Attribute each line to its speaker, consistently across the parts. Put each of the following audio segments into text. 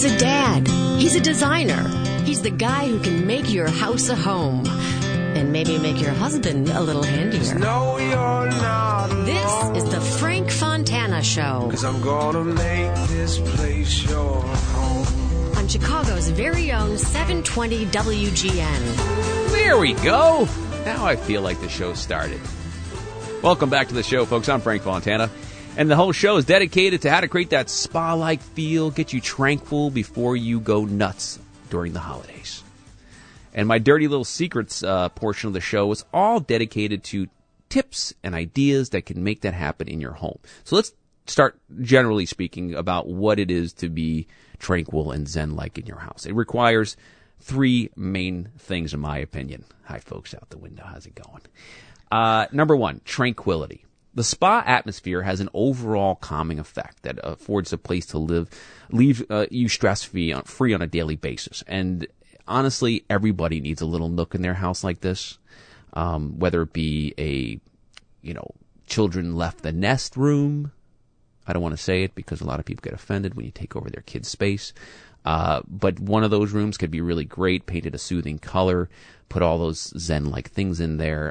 Speaker 1: a dad. He's a designer. He's the guy who can make your house a home. And maybe make your husband a little handier.
Speaker 2: No, you're not alone.
Speaker 1: This is the Frank Fontana Show.
Speaker 2: 'Cause I'm gonna make this place your home.
Speaker 1: On Chicago's very own 720 WGN.
Speaker 3: There we go. Now I feel like the show started. Welcome back to the show, folks. I'm Frank Fontana. And the whole show is dedicated to how to create that spa-like feel, get you tranquil before you go nuts during the holidays. And my Dirty Little Secrets portion of the show is all dedicated to tips and ideas that can make that happen in your home. So let's start, generally speaking, about what it is to be tranquil and zen-like in your house. It requires three main things, in my opinion. Hi, folks out the window. How's it going? Number one, tranquility. The spa atmosphere has an overall calming effect that affords a place to leave you stress-free on a daily basis. And honestly, everybody needs a little nook in their house like this, whether it be children left the nest room. I don't want to say it because a lot of people get offended when you take over their kids' space. But one of those rooms could be really great, painted a soothing color, put all those zen-like things in there,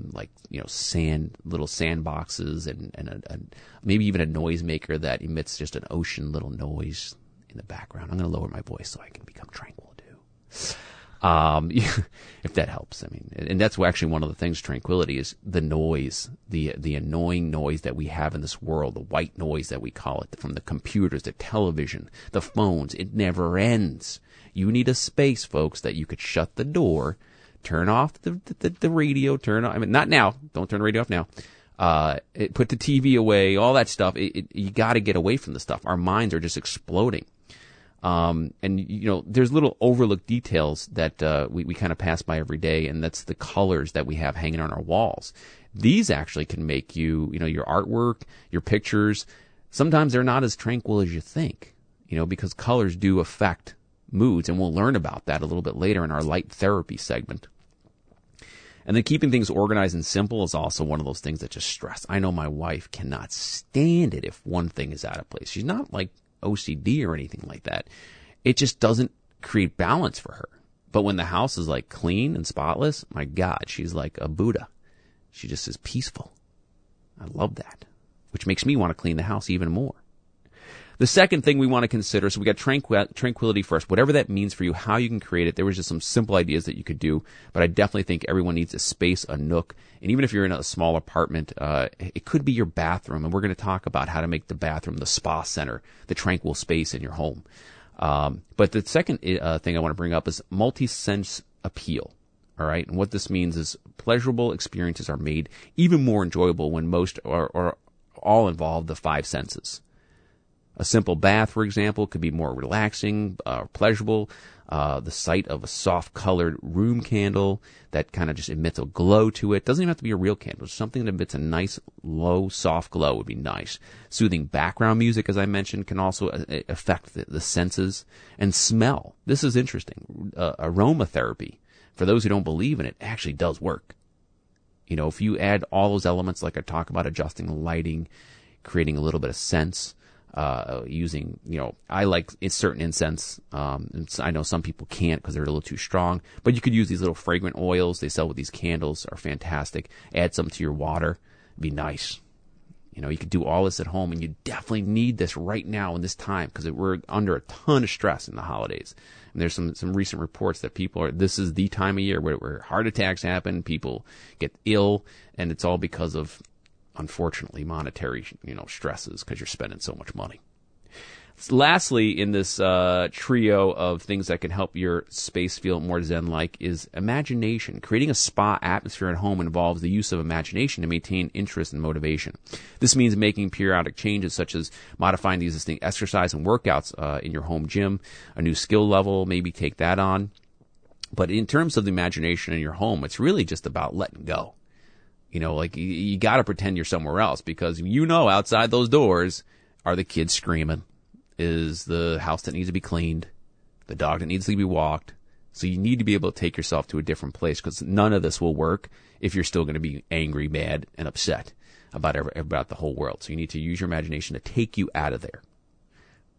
Speaker 3: little sand boxes and maybe even a noisemaker that emits just an ocean little noise in the background. I'm going to lower my voice so I can become tranquil too. If that helps. I mean, and that's actually one of the things, tranquility, is the noise, the annoying noise that we have in this world, the white noise that we call it, from the computers, the television, the phones. It never ends. You need a space, folks, that you could shut the door, turn off the radio, not now. Don't turn the radio off now. Put the TV away, all that stuff. You got to get away from the stuff. Our minds are just exploding. There's little overlooked details that we kind of pass by every day, and that's the colors that we have hanging on our walls. These actually can make your artwork, your pictures, sometimes they're not as tranquil as you think, because colors do affect moods, and we'll learn about that a little bit later in our light therapy segment. And then keeping things organized and simple is also one of those things that just stress. I know my wife cannot stand it if one thing is out of place. She's not like OCD or anything like that. It just doesn't create balance for her. But when the house is like clean and spotless, my God, she's like a Buddha. She just is peaceful. I love that, which makes me want to clean the house even more. The second thing we want to consider, so we got tranquility first, whatever that means for you, how you can create it. There was just some simple ideas that you could do, but I definitely think everyone needs a space, a nook, and even if you're in a small apartment, it could be your bathroom, and we're going to talk about how to make the bathroom the spa center, the tranquil space in your home. But the second thing I want to bring up is multi-sense appeal. All right, and what this means is pleasurable experiences are made even more enjoyable when most or all involve the five senses. A simple bath, for example, could be more relaxing, pleasurable. The sight of a soft-colored room candle that kind of just emits a glow to it. Doesn't even have to be a real candle. Something that emits a nice, low, soft glow would be nice. Soothing background music, as I mentioned, can also affect the senses. And smell. This is interesting. Aromatherapy, for those who don't believe in it, actually does work. If you add all those elements, like I talk about, adjusting the lighting, creating a little bit of scents, using, I like certain incense. And I know some people can't because they're a little too strong, but you could use these little fragrant oils they sell with these candles, are fantastic. Add some to your water. It'd be nice. You could do all this at home, and you definitely need this right now in this time because we're under a ton of stress in the holidays. And there's some recent reports that this is the time of year where heart attacks happen, people get ill, and it's all because of, unfortunately, monetary, stresses because you're spending so much money. Lastly, in this trio of things that can help your space feel more zen-like is imagination. Creating a spa atmosphere at home involves the use of imagination to maintain interest and motivation. This means making periodic changes such as modifying the existing exercise and workouts in your home gym, a new skill level, maybe take that on. But in terms of the imagination in your home, it's really just about letting go. You got to pretend you're somewhere else because outside those doors are the kids screaming, is the house that needs to be cleaned, the dog that needs to be walked. So you need to be able to take yourself to a different place because none of this will work if you're still going to be angry, mad, and upset about the whole world. So you need to use your imagination to take you out of there.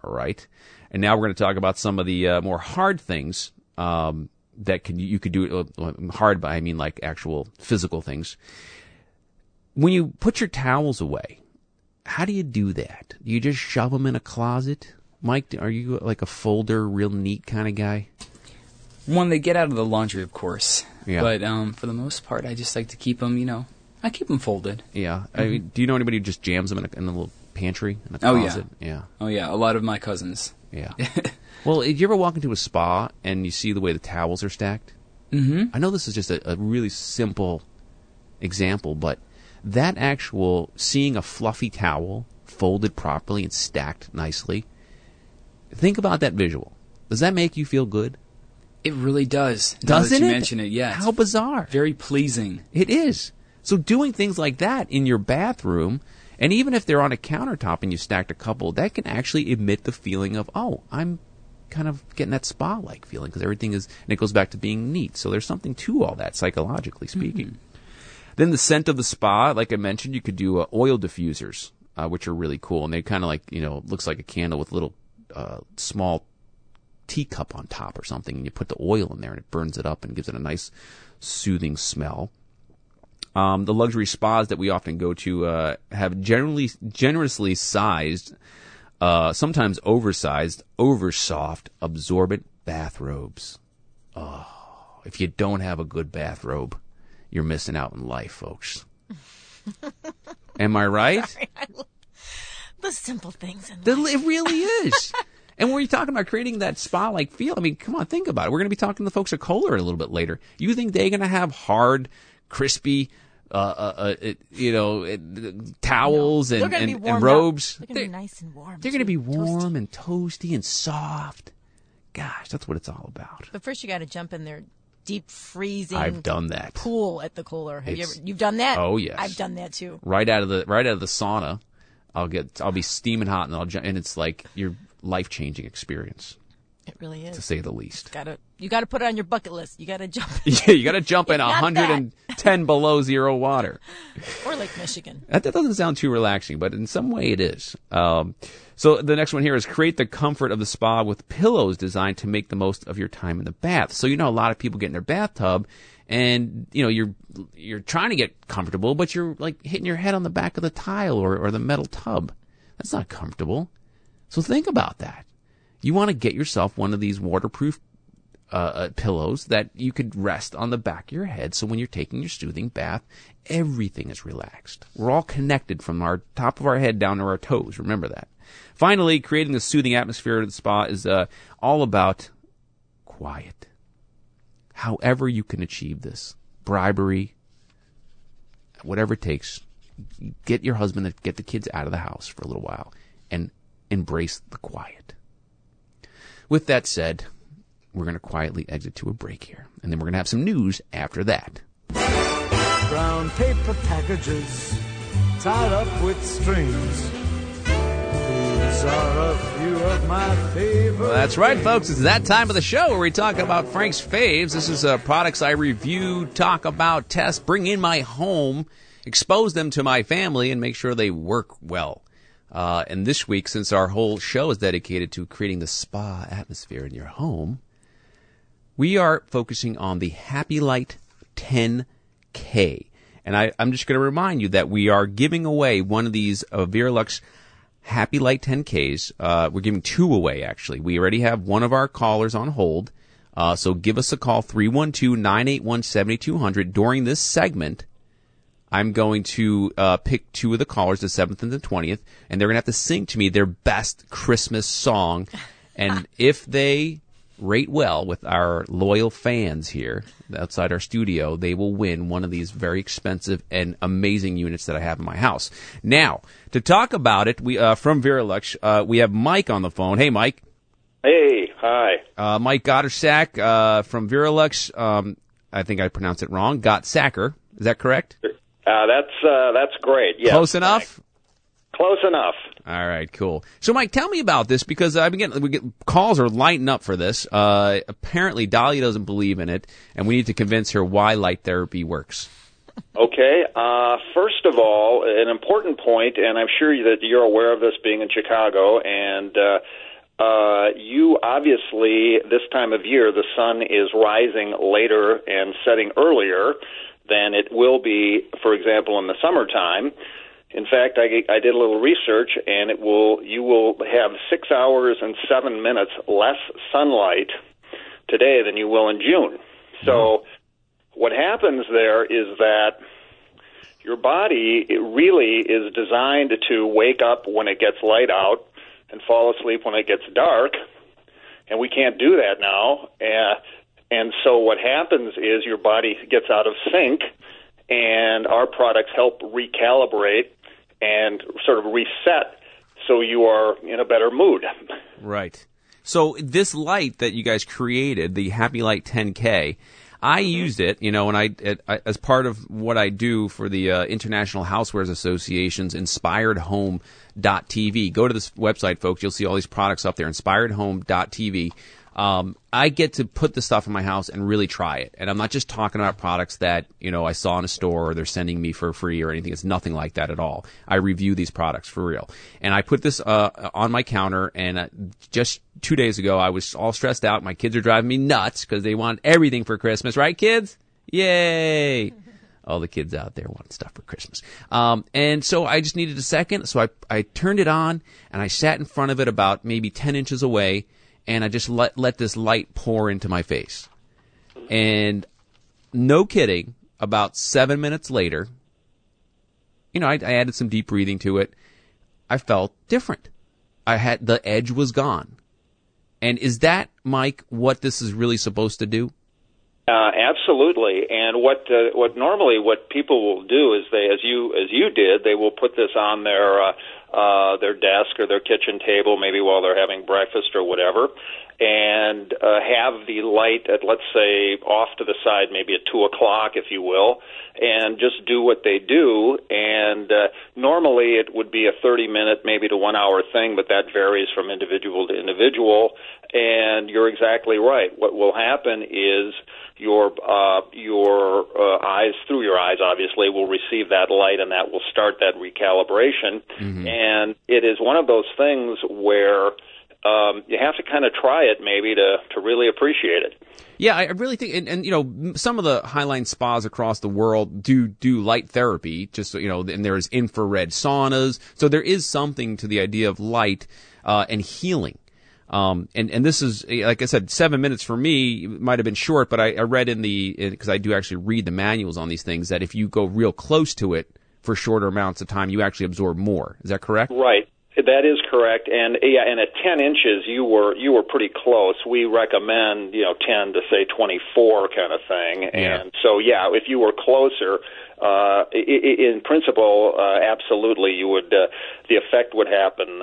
Speaker 3: All right. And now we're going to talk about some of the more hard things that you could do. Hard, by I mean like actual physical things. When you put your towels away, how do you do that? Do you just shove them in a closet? Mike, are you like a folder, real neat kind of guy?
Speaker 4: When they get out of the laundry, of course.
Speaker 3: Yeah.
Speaker 4: But for the most part, I just like to keep them, I keep them folded.
Speaker 3: Yeah. I mean, do you know anybody who just jams them in a little pantry, in a closet?
Speaker 4: Oh, yeah. A lot of my cousins.
Speaker 3: Yeah. Well, did you ever walk into a spa and you see the way the towels are stacked?
Speaker 4: Mm-hmm.
Speaker 3: I know this is just a really simple example, but that actual seeing a fluffy towel folded properly and stacked nicely, think about that visual. Does that make you feel good?
Speaker 4: It really does.
Speaker 3: Doesn't
Speaker 4: now that
Speaker 3: it?
Speaker 4: you mention it, yeah.
Speaker 3: How bizarre.
Speaker 4: Very pleasing.
Speaker 3: It is. So doing things like that in your bathroom, and even if they're on a countertop and you stacked a couple, that can actually emit the feeling of, oh, I'm kind of getting that spa-like feeling because everything is, and it goes back to being neat. So there's something to all that, psychologically speaking. Mm-hmm. Then the scent of the spa, like I mentioned, you could do oil diffusers, which are really cool. And they kind of like, looks like a candle with a little small teacup on top or something, and you put the oil in there and it burns it up and gives it a nice soothing smell. The luxury spas that we often go to have generously sized, sometimes oversized, oversoft, absorbent bathrobes. Oh, if you don't have a good bathrobe, you're missing out in life, folks. Am I right?
Speaker 1: Sorry, the simple things in life.
Speaker 3: It really is. And when you're talking about creating that spa-like feel, I mean, come on, think about it. We're going to be talking to the folks at Kohler a little bit later. You think they're going to have hard, crispy, towels and robes?
Speaker 1: They're going to be nice and warm.
Speaker 3: They're going to be warm
Speaker 1: toasty.
Speaker 3: and toasty and soft. Gosh, that's what it's all about.
Speaker 1: But first, you got to jump in their deep freezing.
Speaker 3: I've done that.
Speaker 1: Pool at the Kohler. You've done that?
Speaker 3: Oh yes,
Speaker 1: I've done that too.
Speaker 3: Right out of the sauna, I'll be steaming hot and it's like your life-changing experience.
Speaker 1: It really is,
Speaker 3: to say the least.
Speaker 1: You got to put it on your bucket list. You got to jump.
Speaker 3: Yeah, you got to jump in 110 below zero water,
Speaker 1: or Lake Michigan.
Speaker 3: That doesn't sound too relaxing, but in some way it is. So the next one here is create the comfort of the spa with pillows designed to make the most of your time in the bath. So a lot of people get in their bathtub, and you're trying to get comfortable, but you're like hitting your head on the back of the tile or the metal tub. That's not comfortable. So think about that. You want to get yourself one of these waterproof pillows that you could rest on the back of your head, so when you're taking your soothing bath, everything is relaxed. We're all connected from our top of our head down to our toes. Remember that. Finally, creating the soothing atmosphere at the spa is all about quiet. However you can achieve this, bribery, whatever it takes, get your husband to get the kids out of the house for a little while and embrace the quiet. With that said, we're going to quietly exit to a break here, and then we're going to have some news after that.
Speaker 2: Brown paper packages tied up with strings. These are a few of my favorite.
Speaker 3: Well, that's right, folks. It's that time of the show where we talk about Frank's faves. This is products I review, talk about, test, bring in my home, expose them to my family, and make sure they work well. And this week, since our whole show is dedicated to creating the spa atmosphere in your home, we are focusing on the Happy Light 10K. And I'm just going to remind you that we are giving away one of these Veralux Happy Light 10Ks. We're giving two away, actually. We already have one of our callers on hold. So give us a call, 312-981-7200. During this segment, I'm going to pick two of the callers, the 7th and the 20th, and they're going to have to sing to me their best Christmas song. And if they rate well with our loyal fans here outside our studio, they will win one of these very expensive and amazing units that I have in my house. Now, to talk about it, we from Veralux, we have Mike on the phone. Hey, Mike.
Speaker 5: Hey, hi.
Speaker 3: Mike Gottersack from Veralux. I think I pronounced it wrong. Gottsacker. Is that correct?
Speaker 5: That's great. Yes.
Speaker 3: Close enough?
Speaker 5: Close enough.
Speaker 3: All right, cool. So, Mike, tell me about this, because calls are lighting up for this. Apparently, Dahlia doesn't believe in it, and we need to convince her why light therapy works.
Speaker 5: Okay. First of all, an important point, and I'm sure that you're aware of this being in Chicago, and you obviously, this time of year, the sun is rising later and setting earlier than it will be, for example, in the summertime. In fact, I did a little research, and you will have 6 hours and 7 minutes less sunlight today than you will in June. So what happens there is that your body really is designed to wake up when it gets light out and fall asleep when it gets dark, and we can't do that now. And so what happens is your body gets out of sync, and our products help recalibrate and sort of reset so you are in a better mood.
Speaker 3: Right. So this light that you guys created, the Happy Light 10K, I used it, and I as part of what I do for the International Housewares Association's InspiredHome.tv. Go to this website, folks. You'll see all these products up there, InspiredHome.tv. I get to put the stuff in my house and really try it. And I'm not just talking about products that, I saw in a store or they're sending me for free or anything. It's nothing like that at all. I review these products for real. And I put this on my counter, and just 2 days ago, I was all stressed out. My kids are driving me nuts because they want everything for Christmas. Right, kids? Yay! All the kids out there want stuff for Christmas. And so I just needed a second. So I turned it on, and I sat in front of it about maybe 10 inches away, and I just let this light pour into my face. And no kidding, about 7 minutes later, I added some deep breathing to it. I felt different. The edge was gone. And is that, Mike, what this is really supposed to do?
Speaker 5: Absolutely. And what people will do is as you did, they will put this on their desk or their kitchen table, maybe while they're having breakfast or whatever, and have the light at, let's say, off to the side, maybe at 2 o'clock, if you will, and just do what they do. And normally it would be a 30-minute, maybe to 1 hour thing, but that varies from individual to individual. And you're exactly right. What will happen is your eyes, through your eyes, obviously, will receive that light, and that will start that recalibration. Mm-hmm. And it is one of those things where you have to kind of try it maybe to really appreciate it.
Speaker 3: Yeah, I really think, and some of the Highline spas across the world do light therapy, just and there's infrared saunas. So there is something to the idea of light and healing. And this is, like I said, 7 minutes for me might have been short, but I read because I do actually read the manuals on these things, that if you go real close to it for shorter amounts of time, you actually absorb more. Is that correct?
Speaker 5: Right. That is correct. And at 10 inches, you were pretty close. We recommend, 10 to say 24 kind of thing.
Speaker 3: Yeah.
Speaker 5: And so, if you were closer, in principle, absolutely, you would. The effect would happen.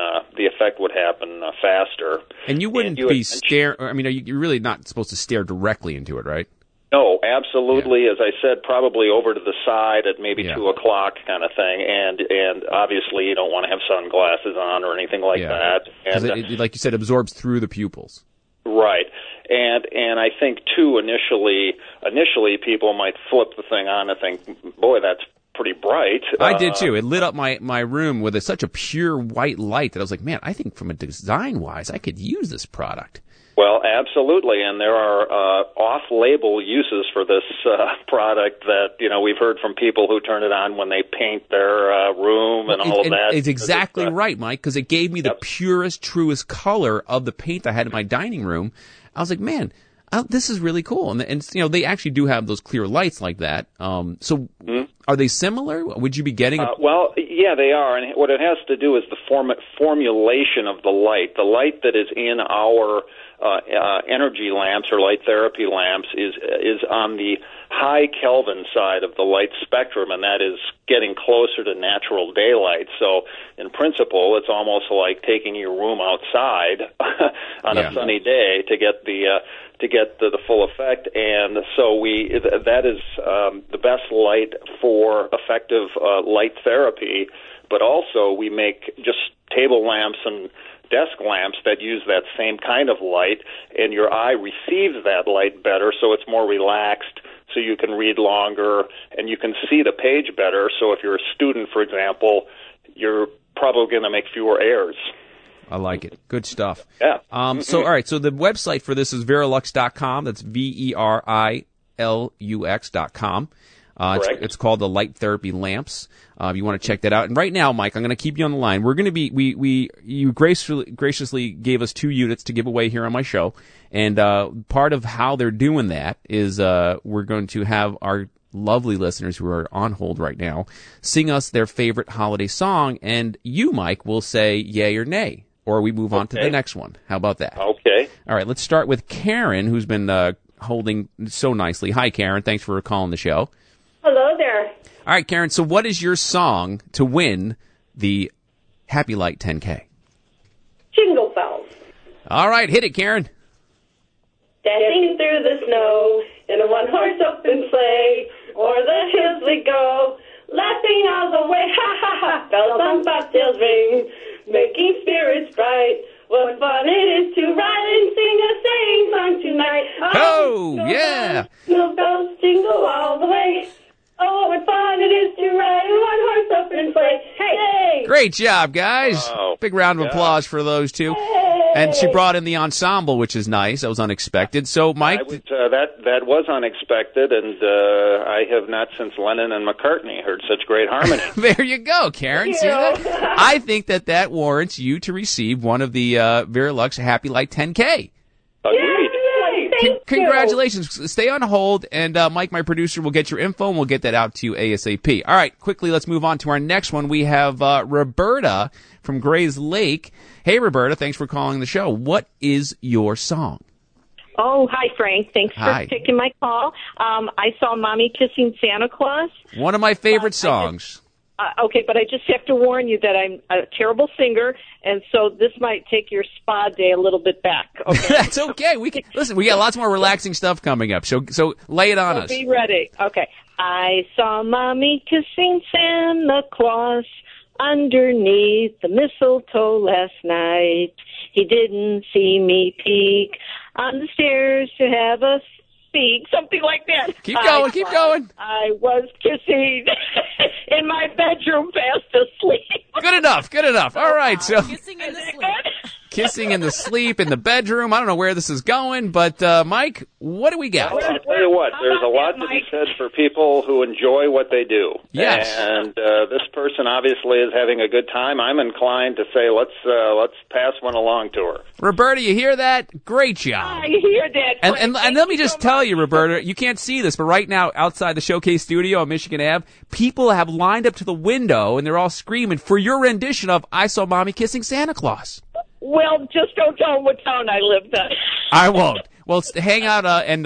Speaker 5: Faster.
Speaker 3: And you wouldn't be stare. I mean, you're really not supposed to stare directly into it, right?
Speaker 5: No, absolutely. Yeah. As I said, probably over to the side at maybe 2 o'clock kind of thing. And obviously, you don't want to have sunglasses on or anything like that. And
Speaker 3: it, like you said, absorbs through the pupils.
Speaker 5: Right. And I think, too, initially people might flip the thing on and think, boy, that's pretty bright.
Speaker 3: I did, too. It lit up my room with such a pure white light that I was like, man, I think from a design-wise, I could use this product.
Speaker 5: Well, absolutely, and there are off-label uses for this product that we've heard from people who turn it on when they paint their room and all of that.
Speaker 3: It's exactly right, Mike, because it gave me the purest, truest color of the paint I had in my dining room. I was like, man, this is really cool, and they actually do have those clear lights like that. Are they similar? Would you be getting?
Speaker 5: Well, yeah, they are, and what it has to do is the formulation of the light. The light that is in our energy lamps or light therapy lamps is on the high Kelvin side of the light spectrum, and that is getting closer to natural daylight. So, in principle, it's almost like taking your room outside on a sunny day to get the full effect. And so that is the best light for effective light therapy. But also, we make just table lamps and desk lamps that use that same kind of light, and your eye receives that light better, so it's more relaxed, so you can read longer, and you can see the page better. So if you're a student, for example, you're probably going to make fewer errors.
Speaker 3: I like it. Good stuff.
Speaker 5: Yeah.
Speaker 3: So, all right. So the website for this is Verilux.com. That's VERILUX.com.
Speaker 5: Correct.
Speaker 3: It's called the Light Therapy Lamps. You want to check that out. And right now, Mike, I'm going to keep you on the line. We're going to be, you graciously gave us 2 units to give away here on my show. And, part of how they're doing that is, we're going to have our lovely listeners who are on hold right now sing us their favorite holiday song. And you, Mike, will say yay or nay, or we move on to the next one. How about that?
Speaker 5: Okay.
Speaker 3: All right. Let's start with Karen, who's been, holding so nicely. Hi, Karen. Thanks for calling the show.
Speaker 6: Hello there.
Speaker 3: All right, Karen, so what is your song to win the Happy Light 10K?
Speaker 6: Jingle bells.
Speaker 3: All right, hit it, Karen.
Speaker 6: Dancing through the snow in a one-horse open sleigh, o'er the hills we go, laughing all the way, ha ha ha, bells on bobtails ring, making spirits bright. What fun it is to ride and sing a sleighing song tonight.
Speaker 3: Oh, yeah.
Speaker 6: Jingle bells jingle all the way. Oh, what fun it is to ride in one horse open sleigh. Hey!
Speaker 3: Great job, guys.
Speaker 5: Wow.
Speaker 3: Big round of applause for those two. And she brought in the ensemble, which is nice. That was unexpected. So, Mike...
Speaker 5: That was unexpected, and I have not since Lennon and McCartney heard such great harmony.
Speaker 3: There you go, Karen. See that? I think that warrants you to receive one of the Verilux Happy Light 10K.
Speaker 5: Agreed.
Speaker 6: Thank
Speaker 3: Congratulations. Stay on hold, and Mike, my producer, will get your info, and we'll get that out to you ASAP. All right, quickly, let's move on to our next one. We have Roberta from Grays Lake. Hey, Roberta, thanks for calling the show. What is your song?
Speaker 7: Oh, hi, Frank. Thanks for taking my call. I saw Mommy Kissing Santa Claus.
Speaker 3: One of my favorite songs.
Speaker 7: Okay, but I just have to warn you that I'm a terrible singer, and so this might take your spa day a little bit back. Okay?
Speaker 3: That's okay. We got lots more relaxing stuff coming up, so lay it on us.
Speaker 7: Be ready. Okay. I saw Mommy kissing Santa Claus underneath the mistletoe last night. He didn't see me peek on the stairs to have a speak, something like that.
Speaker 3: Keep going.
Speaker 7: I was kissing in my bedroom fast asleep.
Speaker 3: Good enough. All right, so
Speaker 1: Kissing in the sleep.
Speaker 3: kissing in the sleep, in the bedroom. I don't know where this is going, but Mike, what do we got?
Speaker 5: Well, I'll tell you what, there's a lot to be said for people who enjoy what they do.
Speaker 3: Yes.
Speaker 5: And this person obviously is having a good time. I'm inclined to say let's pass one along to her.
Speaker 3: Roberta, you hear that? Great job.
Speaker 7: I hear that.
Speaker 3: And let me just tell you, Roberta, you can't see this, but right now outside the Showcase studio on Michigan Ave, people have lined up to the window and they're all screaming for your rendition of I Saw Mommy Kissing Santa Claus.
Speaker 7: Well, just don't tell them what town I live in.
Speaker 3: I won't. Well, hang on,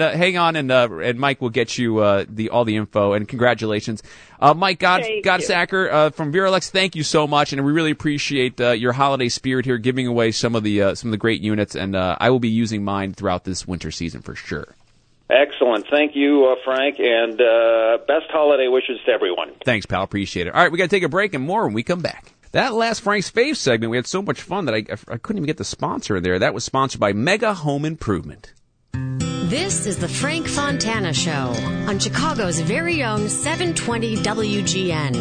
Speaker 3: and Mike will get you all the info. And congratulations, Mike Godsacker from Verilux. Thank you so much, and we really appreciate your holiday spirit here, giving away some of the great units. And I will be using mine throughout this winter season for sure.
Speaker 5: Excellent. Thank you, Frank, and best holiday wishes to everyone.
Speaker 3: Thanks, pal. Appreciate it. All right, we got to take a break and more when we come back. That last Frank's Fave segment, we had so much fun that I couldn't even get the sponsor in there. That was sponsored by Mega Home Improvement.
Speaker 1: This is the Frank Fontana Show on Chicago's very own 720 WGN.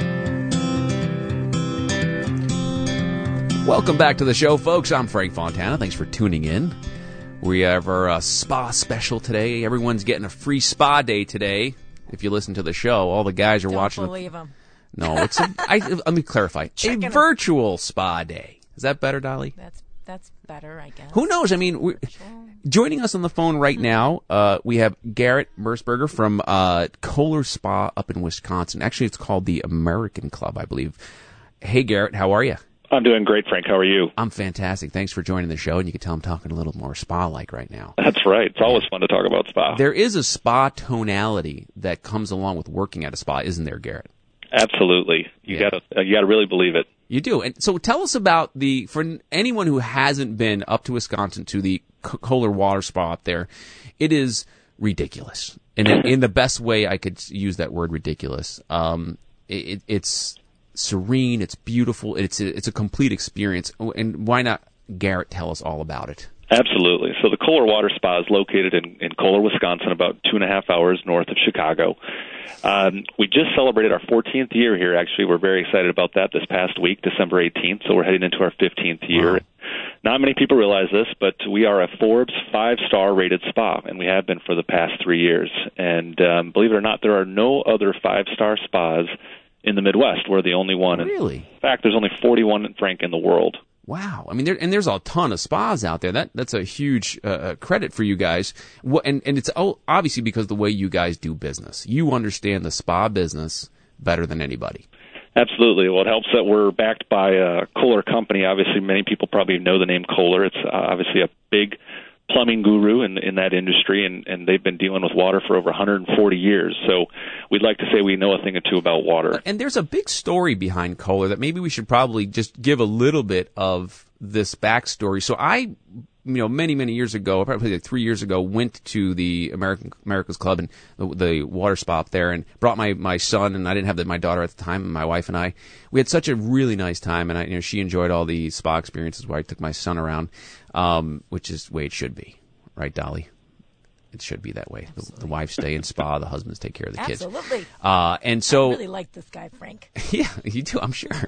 Speaker 3: Welcome back to the show, folks. I'm Frank Fontana. Thanks for tuning in. We have our spa special today. Everyone's getting a free spa day today. If you listen to the show, all the guys are watching.
Speaker 8: Don't believe them.
Speaker 3: No, it's let me clarify. A virtual spa day. Is that better, Dolly?
Speaker 8: That's better, I guess.
Speaker 3: Who knows? I mean, joining us on the phone right now, we have Garrett Mersberger from Kohler Spa up in Wisconsin. Actually, it's called the American Club, I believe. Hey, Garrett, how are you?
Speaker 9: I'm doing great, Frank. How are you?
Speaker 3: I'm fantastic. Thanks for joining the show, and you can tell I'm talking a little more spa-like right now.
Speaker 9: That's right. It's always fun to talk about spa.
Speaker 3: There is a spa tonality that comes along with working at a spa, isn't there, Garrett?
Speaker 9: Absolutely. You gotta really believe it.
Speaker 3: You do. And so tell us about for anyone who hasn't been up to Wisconsin to the Kohler Water Spa up there, it is ridiculous. And in the best way I could use that word, ridiculous. It's serene, it's beautiful, it's a complete experience. And why not, Garrett, tell us all about it?
Speaker 9: Absolutely. So the Kohler Water Spa is located in Kohler, Wisconsin, about 2.5 hours north of Chicago. We just celebrated our 14th year here, actually. We're very excited about that this past week, December 18th, so we're heading into our 15th year. Wow. Not many people realize this, but we are a Forbes 5-star rated spa, and we have been for the past 3 years. And believe it or not, there are no other 5-star spas in the Midwest. We're the only one.
Speaker 3: Really?
Speaker 9: In fact, there's only 41, Frank, in the world.
Speaker 3: Wow. I mean, there's a ton of spas out there. That's a huge credit for you guys. And it's obviously because the way you guys do business. You understand the spa business better than anybody.
Speaker 9: Absolutely. Well, it helps that we're backed by a Kohler company. Obviously, many people probably know the name Kohler. It's obviously a big plumbing guru in that industry, and they've been dealing with water for over 140 years. So we'd like to say we know a thing or two about water.
Speaker 3: And there's a big story behind Kohler that maybe we should probably just give a little bit of this backstory. So I, many years ago, probably like 3 years ago, went to the America's Club and the water spa up there and brought my son, and I didn't have my daughter at the time, and my wife and I. We had such a really nice time, and she enjoyed all the spa experiences where I took my son around, which is the way it should be. Right, Dolly? It should be that way. The wives stay in spa, the husbands take care of the kids.
Speaker 8: Absolutely.
Speaker 3: And so,
Speaker 8: I really like this guy, Frank.
Speaker 3: Yeah, you do, I'm sure.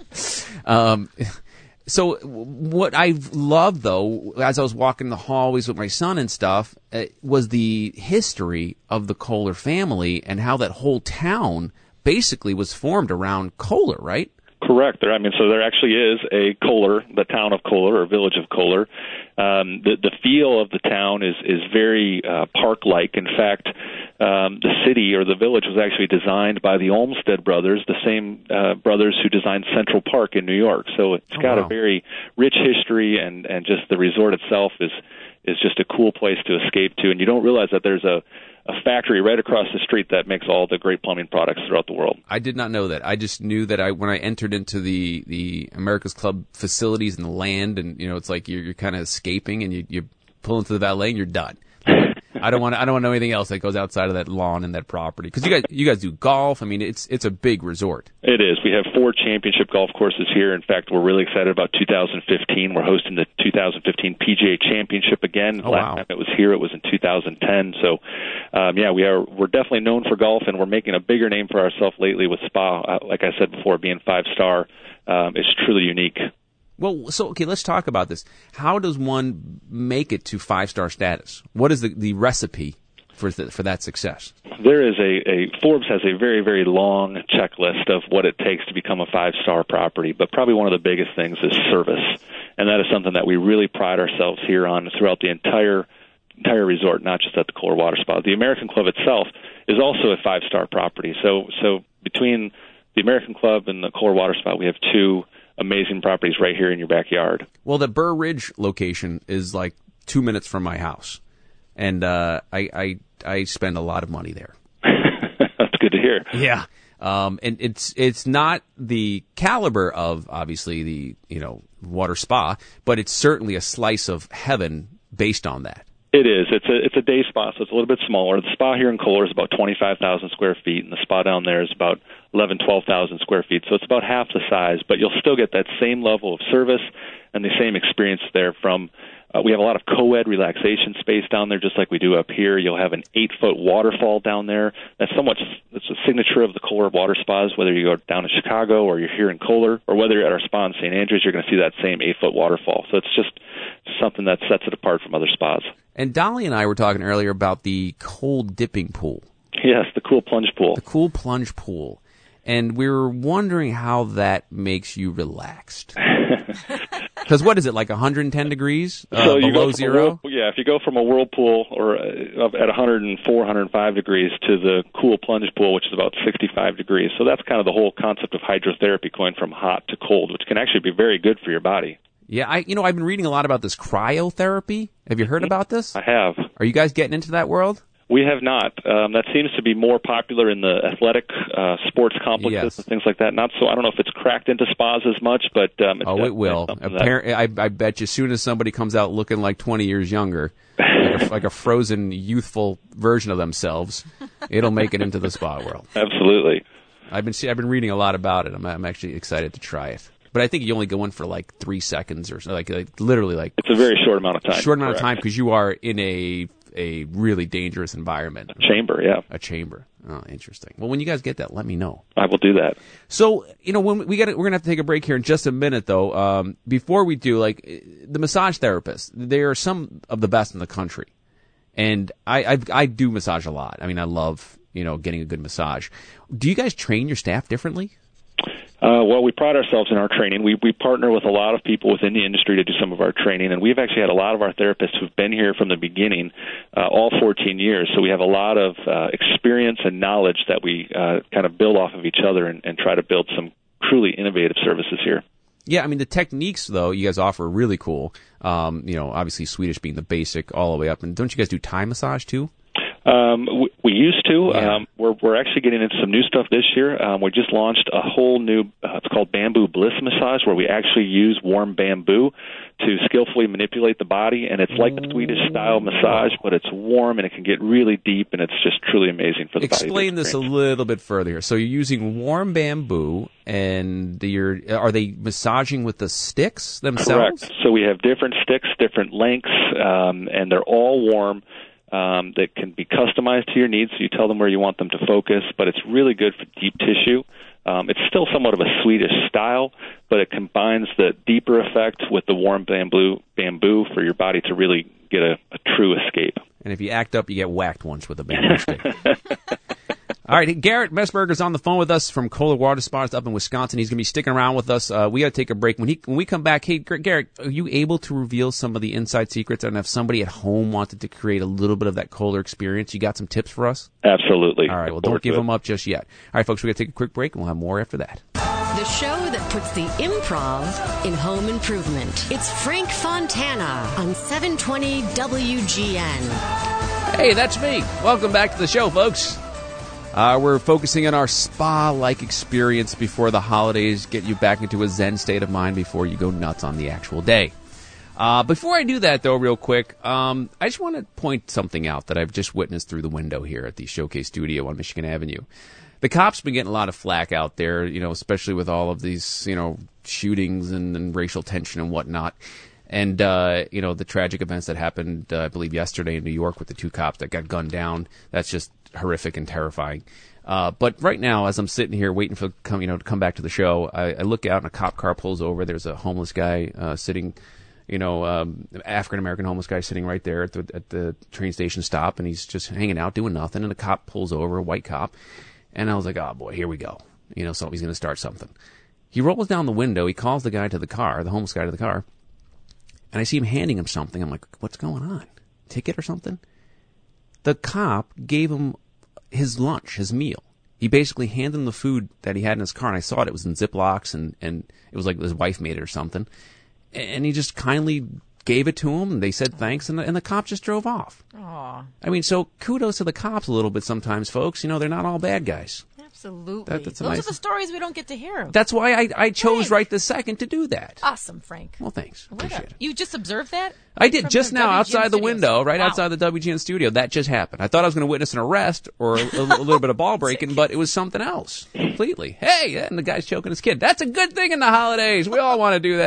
Speaker 3: So what I've loved, though, as I was walking the hallways with my son and stuff, was the history of the Kohler family and how that whole town basically was formed around Kohler, right?
Speaker 9: Correct. There actually is a Kohler, the town of Kohler or village of Kohler. The feel of the town is very park-like. In fact, the city or the village was actually designed by the Olmsted brothers, the same brothers who designed Central Park in New York. So it's got a very rich history, and just the resort itself is just a cool place to escape to. And you don't realize that there's a factory right across the street that makes all the great plumbing products throughout the world.
Speaker 3: I did not know that. I just knew that when I entered into the America's Club facilities and the land, and it's like you're kind of escaping, and you pull into the valet and you're done. I don't want to know anything else that goes outside of that lawn and that property, because you guys do golf. I mean, it's a big resort.
Speaker 9: It is. We have 4 championship golf courses here. In fact, we're really excited about 2015. We're hosting the 2015 PGA Championship again. Last time it was here, it was in 2010. So, we're definitely known for golf, and we're making a bigger name for ourselves lately with spa. Like I said before, being 5-star is truly unique.
Speaker 3: Well, okay, let's talk about this. How does one make it to 5-star status? What is the recipe for that success?
Speaker 9: There is Forbes has a very, very long checklist of what it takes to become a 5-star property, but probably one of the biggest things is service. And that is something that we really pride ourselves here on throughout the entire resort, not just at the Kohler Water Spa. The American Club itself is also a 5-star property. So between the American Club and the Kohler Water Spa, we have 2 amazing properties right here in your backyard.
Speaker 3: Well, the Burr Ridge location is like 2 minutes from my house, and I spend a lot of money there.
Speaker 9: That's good to hear.
Speaker 3: Yeah, and it's not the caliber of obviously the water spa, but it's certainly a slice of heaven based on that.
Speaker 9: It is. It's a day spa, so it's a little bit smaller. The spa here in Kohler is about 25,000 square feet, and the spa down there is about 12,000 square feet. So it's about half the size, but you'll still get that same level of service and the same experience there from we have a lot of co-ed relaxation space down there, just like we do up here. You'll have an 8-foot waterfall down there. It's a signature of the Kohler water spas, whether you go down to Chicago or you're here in Kohler, or whether you're at our spa in St. Andrews, you're going to see that same 8-foot waterfall. So it's just something that sets it apart from other spas.
Speaker 3: And Dolly and I were talking earlier about the cold dipping pool.
Speaker 9: Yes, the cool plunge pool.
Speaker 3: The cool plunge pool. And we were wondering how that makes you relaxed. Because what is it, like 110 degrees below zero?
Speaker 9: If you go from a whirlpool or at 104, 105 degrees to the cool plunge pool, which is about 65 degrees. So that's kind of the whole concept of hydrotherapy, going from hot to cold, which can actually be very good for your body.
Speaker 3: Yeah, I've been reading a lot about this cryotherapy. Have you heard about this?
Speaker 9: I have.
Speaker 3: Are you guys getting into that world?
Speaker 9: We have not. That seems to be more popular in the athletic sports complexes and things like that. Not so. I don't know if it's cracked into spas as much, but
Speaker 3: it will. I bet you, as soon as somebody comes out looking like 20 years younger, like a frozen, youthful version of themselves, it'll make it into the spa world.
Speaker 9: Absolutely.
Speaker 3: I've been reading a lot about it. I'm actually excited to try it. but I think you only go in for like 3 seconds or so, like literally like.
Speaker 9: It's a very short amount of time.
Speaker 3: Short amount of time because you are in a really dangerous environment.
Speaker 9: A chamber, yeah.
Speaker 3: A chamber. Oh, interesting. Well, when you guys get that, let me know.
Speaker 9: I will do that.
Speaker 3: So, when we're gonna have to take a break here in just a minute, though. Before we do, like the massage therapists, they are some of the best in the country, and I do massage a lot. I mean, I love getting a good massage. Do you guys train your staff differently?
Speaker 9: Well, we pride ourselves in our training. We partner with a lot of people within the industry to do some of our training, and we've actually had a lot of our therapists who've been here from the beginning, all 14 years. So we have a lot of experience and knowledge that we kind of build off of each other and try to build some truly innovative services here.
Speaker 3: Yeah, I mean, the techniques, though, you guys offer are really cool. Obviously Swedish being the basic all the way up. And don't you guys do Thai massage, too?
Speaker 9: We used to.
Speaker 3: Yeah.
Speaker 9: We're actually getting into some new stuff this year. We just launched a whole new, it's called Bamboo Bliss Massage, where we actually use warm bamboo to skillfully manipulate the body, and it's like the Swedish-style massage, but it's warm, and it can get really deep, and it's just truly amazing for the body.
Speaker 3: Explain this a little bit further here. So you're using warm bamboo, and are they massaging with the sticks themselves?
Speaker 9: Correct. So we have different sticks, different lengths, and they're all warm. That can be customized to your needs, so you tell them where you want them to focus, but it's really good for deep tissue. It's still somewhat of a Swedish style, but it combines the deeper effect with the warm bamboo for your body to really get a true escape. And
Speaker 3: if you act up, you get whacked once with a bamboo stick. All right, Garrett Messburger's on the phone with us from Kohler Water Spas up in Wisconsin. He's going to be sticking around with us. We got to take a break. When we come back, hey, Garrett, are you able to reveal some of the inside secrets? And if somebody at home wanted to create a little bit of that Kohler experience, you got some tips for us?
Speaker 9: Absolutely.
Speaker 3: All right, well, don't give them up just yet. All right, folks, we got to take a quick break, and we'll have more after that.
Speaker 1: The show that puts the improv in home improvement. It's Frank Fontana on 720 WGN.
Speaker 3: Hey, that's me. Welcome back to the show, folks. We're focusing on our spa-like experience before the holidays, get you back into a zen state of mind before you go nuts on the actual day. Before I do that, though, real quick, I just want to point something out that I've just witnessed through the window here at the Showcase Studio on Michigan Avenue. The cops been getting a lot of flack out there, especially with all of these, shootings and racial tension and whatnot. And, the tragic events that happened, I believe, yesterday in New York with the 2 cops that got gunned down. That's just horrific and terrifying. But right now, as I'm sitting here waiting for to come back to the show, I look out and a cop car pulls over. There's a homeless guy sitting, African-American homeless guy sitting right there at the train station stop, and he's just hanging out doing nothing. And a cop pulls over, a white cop. And I was like, oh, boy, here we go. So he's going to start something. He rolls down the window. He calls the guy to the car, the homeless guy to the car. And I see him handing him something. I'm like, what's going on? Ticket or something? The cop gave him his lunch, his meal. He basically handed him the food that he had in his car, and I saw it. It was in Ziplocs, and it was like his wife made it or something. And he just kindly gave it to him, and they said thanks, and the cop just drove off.
Speaker 8: Aww.
Speaker 3: I mean, so kudos to the cops a little bit sometimes, folks. They're not all bad guys.
Speaker 8: Absolutely.
Speaker 3: Those
Speaker 8: are the stories we don't get to hear.
Speaker 3: That's why I chose right this second to do that.
Speaker 8: Awesome, Frank.
Speaker 3: Well, thanks. Appreciate it.
Speaker 8: You just observed that?
Speaker 3: I did just now outside the window, right
Speaker 8: Wow.
Speaker 3: outside the WGN studio. That just happened. I thought I was going to witness an arrest or a little bit of ball breaking, but it was something else completely. Hey, and the guy's choking his kid. That's a good thing in the holidays. We all want to do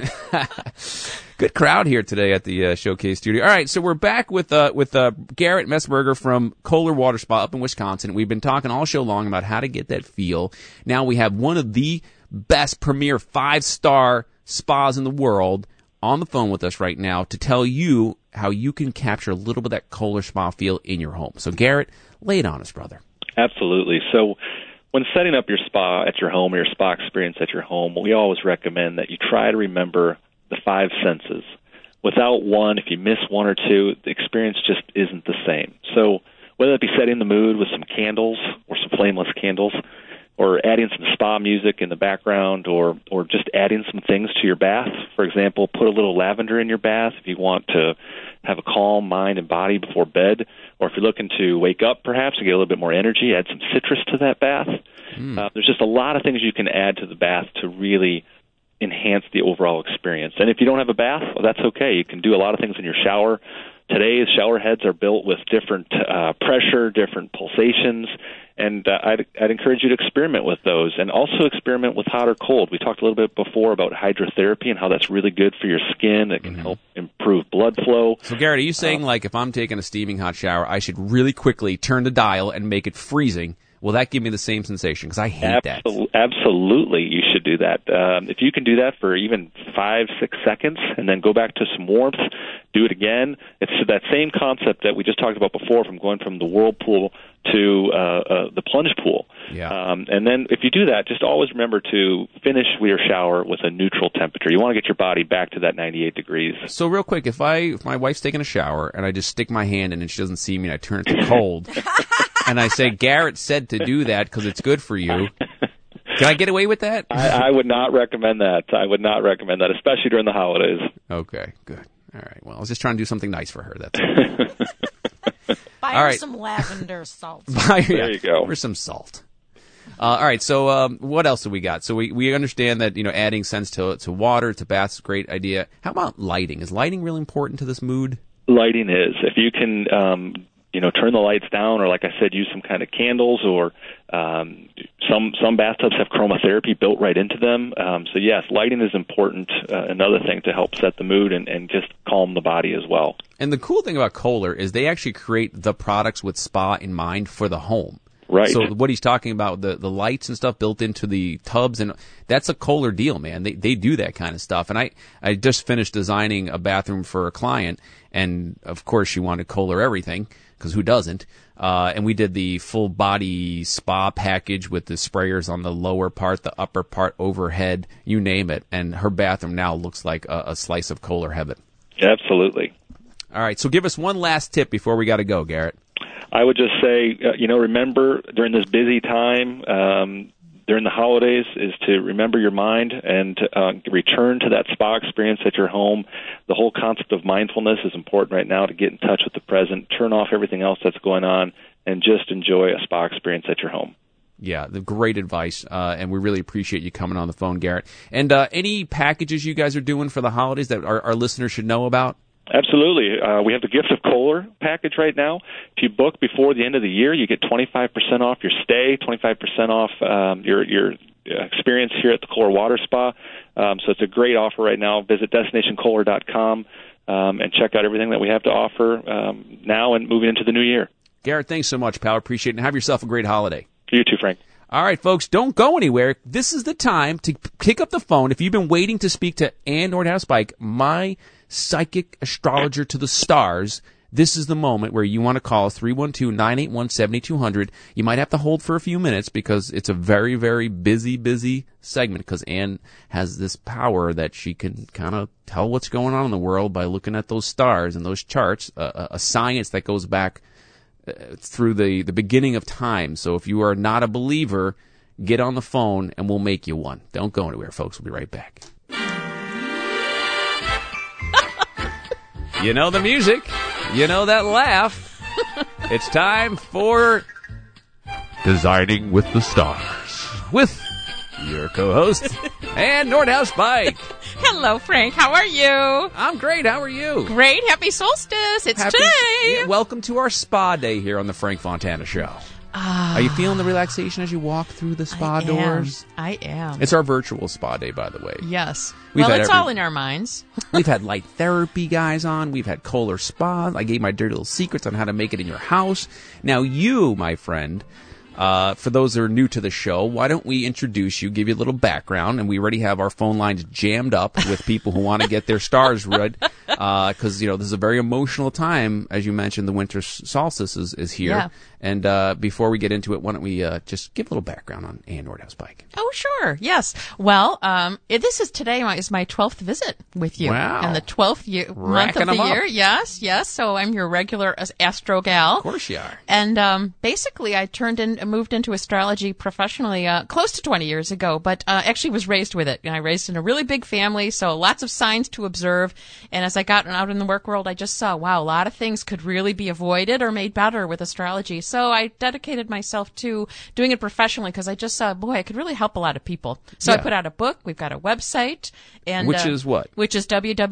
Speaker 3: that. Good crowd here today at the Showcase Studio. All right, so we're back with Garrett Messburger from Kohler Water Spa up in Wisconsin. We've been talking all show long about how to get that feel. Now we have one of the best premier 5-star spas in the world on the phone with us right now to tell you how you can capture a little bit of that Kohler Spa feel in your home. So, Garrett, lay it on us, brother.
Speaker 9: Absolutely. So when setting up your spa at your home or your spa experience at your home, we always recommend that you try to remember the 5 senses. Without one, if you miss 1 or 2, the experience just isn't the same. So whether it be setting the mood with some candles or some flameless candles, or adding some spa music in the background, or just adding some things to your bath. For example, put a little lavender in your bath if you want to have a calm mind and body before bed, or if you're looking to wake up perhaps and get a little bit more energy, add some citrus to that bath. There's just a lot of things you can add to the bath to really enhance the overall experience. And if you don't have a bath, well, that's okay. You can do a lot of things in your shower. Today's shower heads are built with different pressure, different pulsations, and I'd encourage you to experiment with those, and also experiment with hot or cold. We talked a little bit before about hydrotherapy and how that's really good for your skin. It can help improve blood flow.
Speaker 3: So, Garrett, are you saying, like, if I'm taking a steaming hot shower, I should really quickly turn the dial and make it freezing? Will that give me the same sensation? Because I hate that.
Speaker 9: Absolutely, you should do that. If you can do that for even 5-6 seconds and then go back to some warmth, do it again. It's that same concept that we just talked about before, from going from the whirlpool to the plunge pool.
Speaker 3: Yeah.
Speaker 9: And then if you do that, just always remember to finish your shower with a neutral temperature. You want to get your body back to that 98 degrees.
Speaker 3: So real quick, if my wife's taking a shower and I just stick my hand in and she doesn't see me and I turn it to cold, and I say, Garrett said to do that because it's good for you, can I get away with that?
Speaker 9: I would not recommend that. I would not recommend that, especially during the holidays.
Speaker 3: Okay, good. All right. Well, I was just trying to do something nice for her. That's all.
Speaker 8: Buy
Speaker 3: All
Speaker 8: her
Speaker 3: right.
Speaker 8: some lavender salt.
Speaker 9: There you go.
Speaker 3: Or some salt. All right. So what else do we got? So we understand that, adding scents to water, to baths is a great idea. How about lighting? Is lighting really important to this mood?
Speaker 9: Lighting is. If you can, turn the lights down, or like I said, use some kind of candles, or some bathtubs have chromotherapy built right into them. So yes, lighting is important. Another thing to help set the mood and just calm the body as well.
Speaker 3: And the cool thing about Kohler is they actually create the products with spa in mind for the home.
Speaker 9: Right.
Speaker 3: So what he's talking about, the lights and stuff built into the tubs, and that's a Kohler deal, man. They do that kind of stuff. And I just finished designing a bathroom for a client, and of course she wanted Kohler everything, because who doesn't? And we did the full body spa package with the sprayers on the lower part, the upper part, overhead, you name it. And her bathroom now looks like a slice of Kohler heaven.
Speaker 9: Absolutely.
Speaker 3: All right, so give us one last tip before we got to go, Garrett.
Speaker 9: I would just say, remember during this busy time, during the holidays, is to remember your mind and return to that spa experience at your home. The whole concept of mindfulness is important right now, to get in touch with the present, turn off everything else that's going on, and just enjoy a spa experience at your home.
Speaker 3: Yeah, the great advice, and we really appreciate you coming on the phone, Garrett. And any packages you guys are doing for the holidays that our listeners should know about?
Speaker 9: Absolutely. We have the Gift of Kohler package right now. If you book before the end of the year, you get 25% off your stay, 25% off your experience here at the Kohler Water Spa. So it's a great offer right now. Visit destinationkohler.com and check out everything that we have to offer now and moving into the new year.
Speaker 3: Garrett, thanks so much, pal. Appreciate it. And have yourself a great holiday.
Speaker 9: You too, Frank.
Speaker 3: All right, folks, don't go anywhere. This is the time to pick up the phone. If you've been waiting to speak to Ann Nordhaus-Pike, my psychic astrologer to the stars, this is the moment where you want to call us, 312-981-7200. You might have to hold for a few minutes because it's a very, very busy segment, because Ann has this power that she can kind of tell what's going on in the world by looking at those stars and those charts, a science that goes back through the beginning of time. So if you are not a believer, get on the phone and we'll make you one. Don't go anywhere, folks. We'll be right back. You know the music. You know that laugh. It's time for Designing with the Stars with your co-host, Ann Nordhaus-Pike.
Speaker 8: Hello, Frank. How are you?
Speaker 3: I'm great. How are you?
Speaker 8: Great. Happy solstice. It's today.
Speaker 3: Yeah, welcome to our spa day here on the Frank Fontana Show. Are you feeling the relaxation as you walk through the spa doors?
Speaker 8: I am.
Speaker 3: It's our virtual spa day, by the way.
Speaker 8: Yes.
Speaker 3: We've
Speaker 8: It's all in our minds.
Speaker 3: We've had light therapy guys on. We've had Kohler Spa. I gave my dirty little secrets on how to make it in your house. Now you, my friend, for those that are new to the show, why don't we introduce you, give you a little background, and we already have our phone lines jammed up with people who want to get their stars read, because, this is a very emotional time. As you mentioned, the winter solstice is here.
Speaker 8: Yeah.
Speaker 3: And before we get into it, why don't we just give a little background on Ann Nordhaus-Pike?
Speaker 8: Oh, sure. Yes. Well, this is today is my 12th visit with you.
Speaker 3: Wow.
Speaker 8: And the 12th month of the year. Yes. So I'm your regular astro gal.
Speaker 3: Of course you are.
Speaker 8: And basically, I moved into astrology professionally close to 20 years ago, but actually was raised with it. And I raised in a really big family, so lots of signs to observe. And as I got out in the work world, I just saw, wow, a lot of things could really be avoided or made better with astrology. So so I dedicated myself to doing it professionally because I just saw, boy, I could really help a lot of people. So I put out a book. We've got a website. And,
Speaker 3: which is what?
Speaker 8: Which is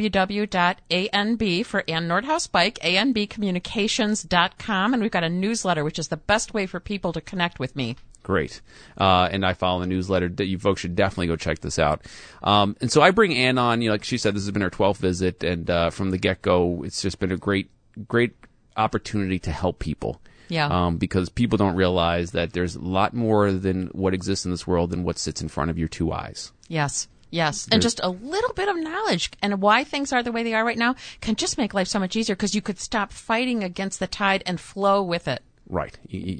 Speaker 8: www.anb for Ann Nordhaus Bike, anbcommunications.com. And we've got a newsletter, which is the best way for people to connect with me.
Speaker 3: Great. And I follow the newsletter. You folks should definitely go check this out. And so I bring Ann on, like she said, this has been her 12th visit. And from the get-go, it's just been a great opportunity to help people.
Speaker 8: Yeah.
Speaker 3: Because people don't realize that there's a lot more than what exists in this world than what sits in front of your two eyes.
Speaker 8: Yes. Yes, and just a little bit of knowledge and why things are the way they are right now can just make life so much easier because you could stop fighting against the tide and flow with it.
Speaker 3: Right.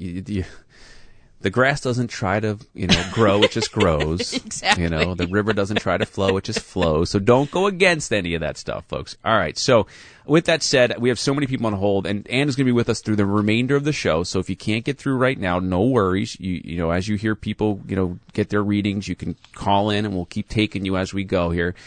Speaker 3: The grass doesn't try to, grow, it just grows.
Speaker 8: Exactly.
Speaker 3: The river doesn't try to flow, it just flows. So don't go against any of that stuff, folks. All right. So with that said, we have so many people on hold, and Ann is going to be with us through the remainder of the show. So if you can't get through right now, no worries. As you hear people, get their readings, you can call in, and we'll keep taking you as we go here.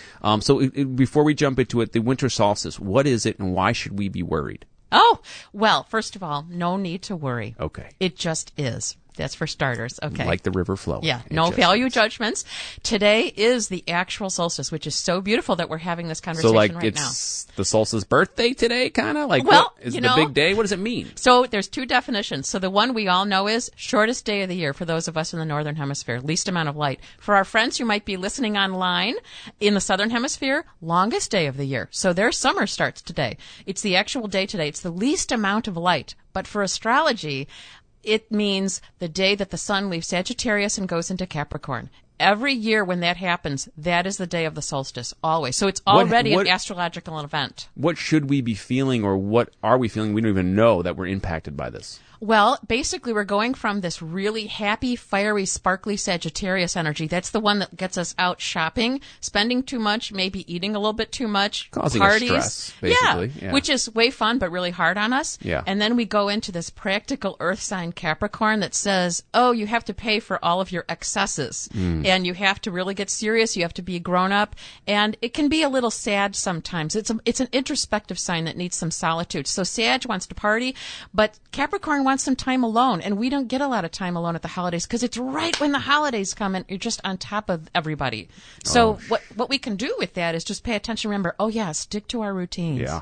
Speaker 3: Before we jump into it, the winter solstice, what is it, and why should we be worried?
Speaker 8: Oh, well, first of all, no need to worry.
Speaker 3: Okay.
Speaker 8: It just is. That's for starters. Okay.
Speaker 3: Like the river flow.
Speaker 8: Yeah. No value judgments. Today is the actual solstice, which is so beautiful that we're having this conversation right now.
Speaker 3: So, it's the solstice birthday today, kind of? Like,
Speaker 8: well,
Speaker 3: what is the big day? What does it mean?
Speaker 8: So, there's two definitions. So, the one we all know is shortest day of the year for those of us in the northern hemisphere, least amount of light. For our friends who might be listening online in the southern hemisphere, longest day of the year. So, their summer starts today. It's the actual day today. It's the least amount of light. But for astrology, it means the day that the sun leaves Sagittarius and goes into Capricorn. Every year when that happens, that is the day of the solstice, always. So it's already an astrological event.
Speaker 3: What should we be feeling, or what are we feeling? We don't even know that we're impacted by this.
Speaker 8: Well, basically, we're going from this really happy, fiery, sparkly Sagittarius energy. That's the one that gets us out shopping, spending too much, maybe eating a little bit too much,
Speaker 3: causing
Speaker 8: parties.
Speaker 3: Stress, basically.
Speaker 8: Yeah, which is way fun, but really hard on us.
Speaker 3: Yeah.
Speaker 8: And then we go into this practical earth sign Capricorn that says, oh, you have to pay for all of your excesses. And you have to really get serious. You have to be grown up. And it can be a little sad sometimes. It's an introspective sign that needs some solitude. So Sag wants to party, but Capricorn wants some time alone, and we don't get a lot of time alone at the holidays because it's right when the holidays come and you're just on top of everybody. So what we can do with that is just pay attention. Remember, stick to our routines.
Speaker 3: Yeah.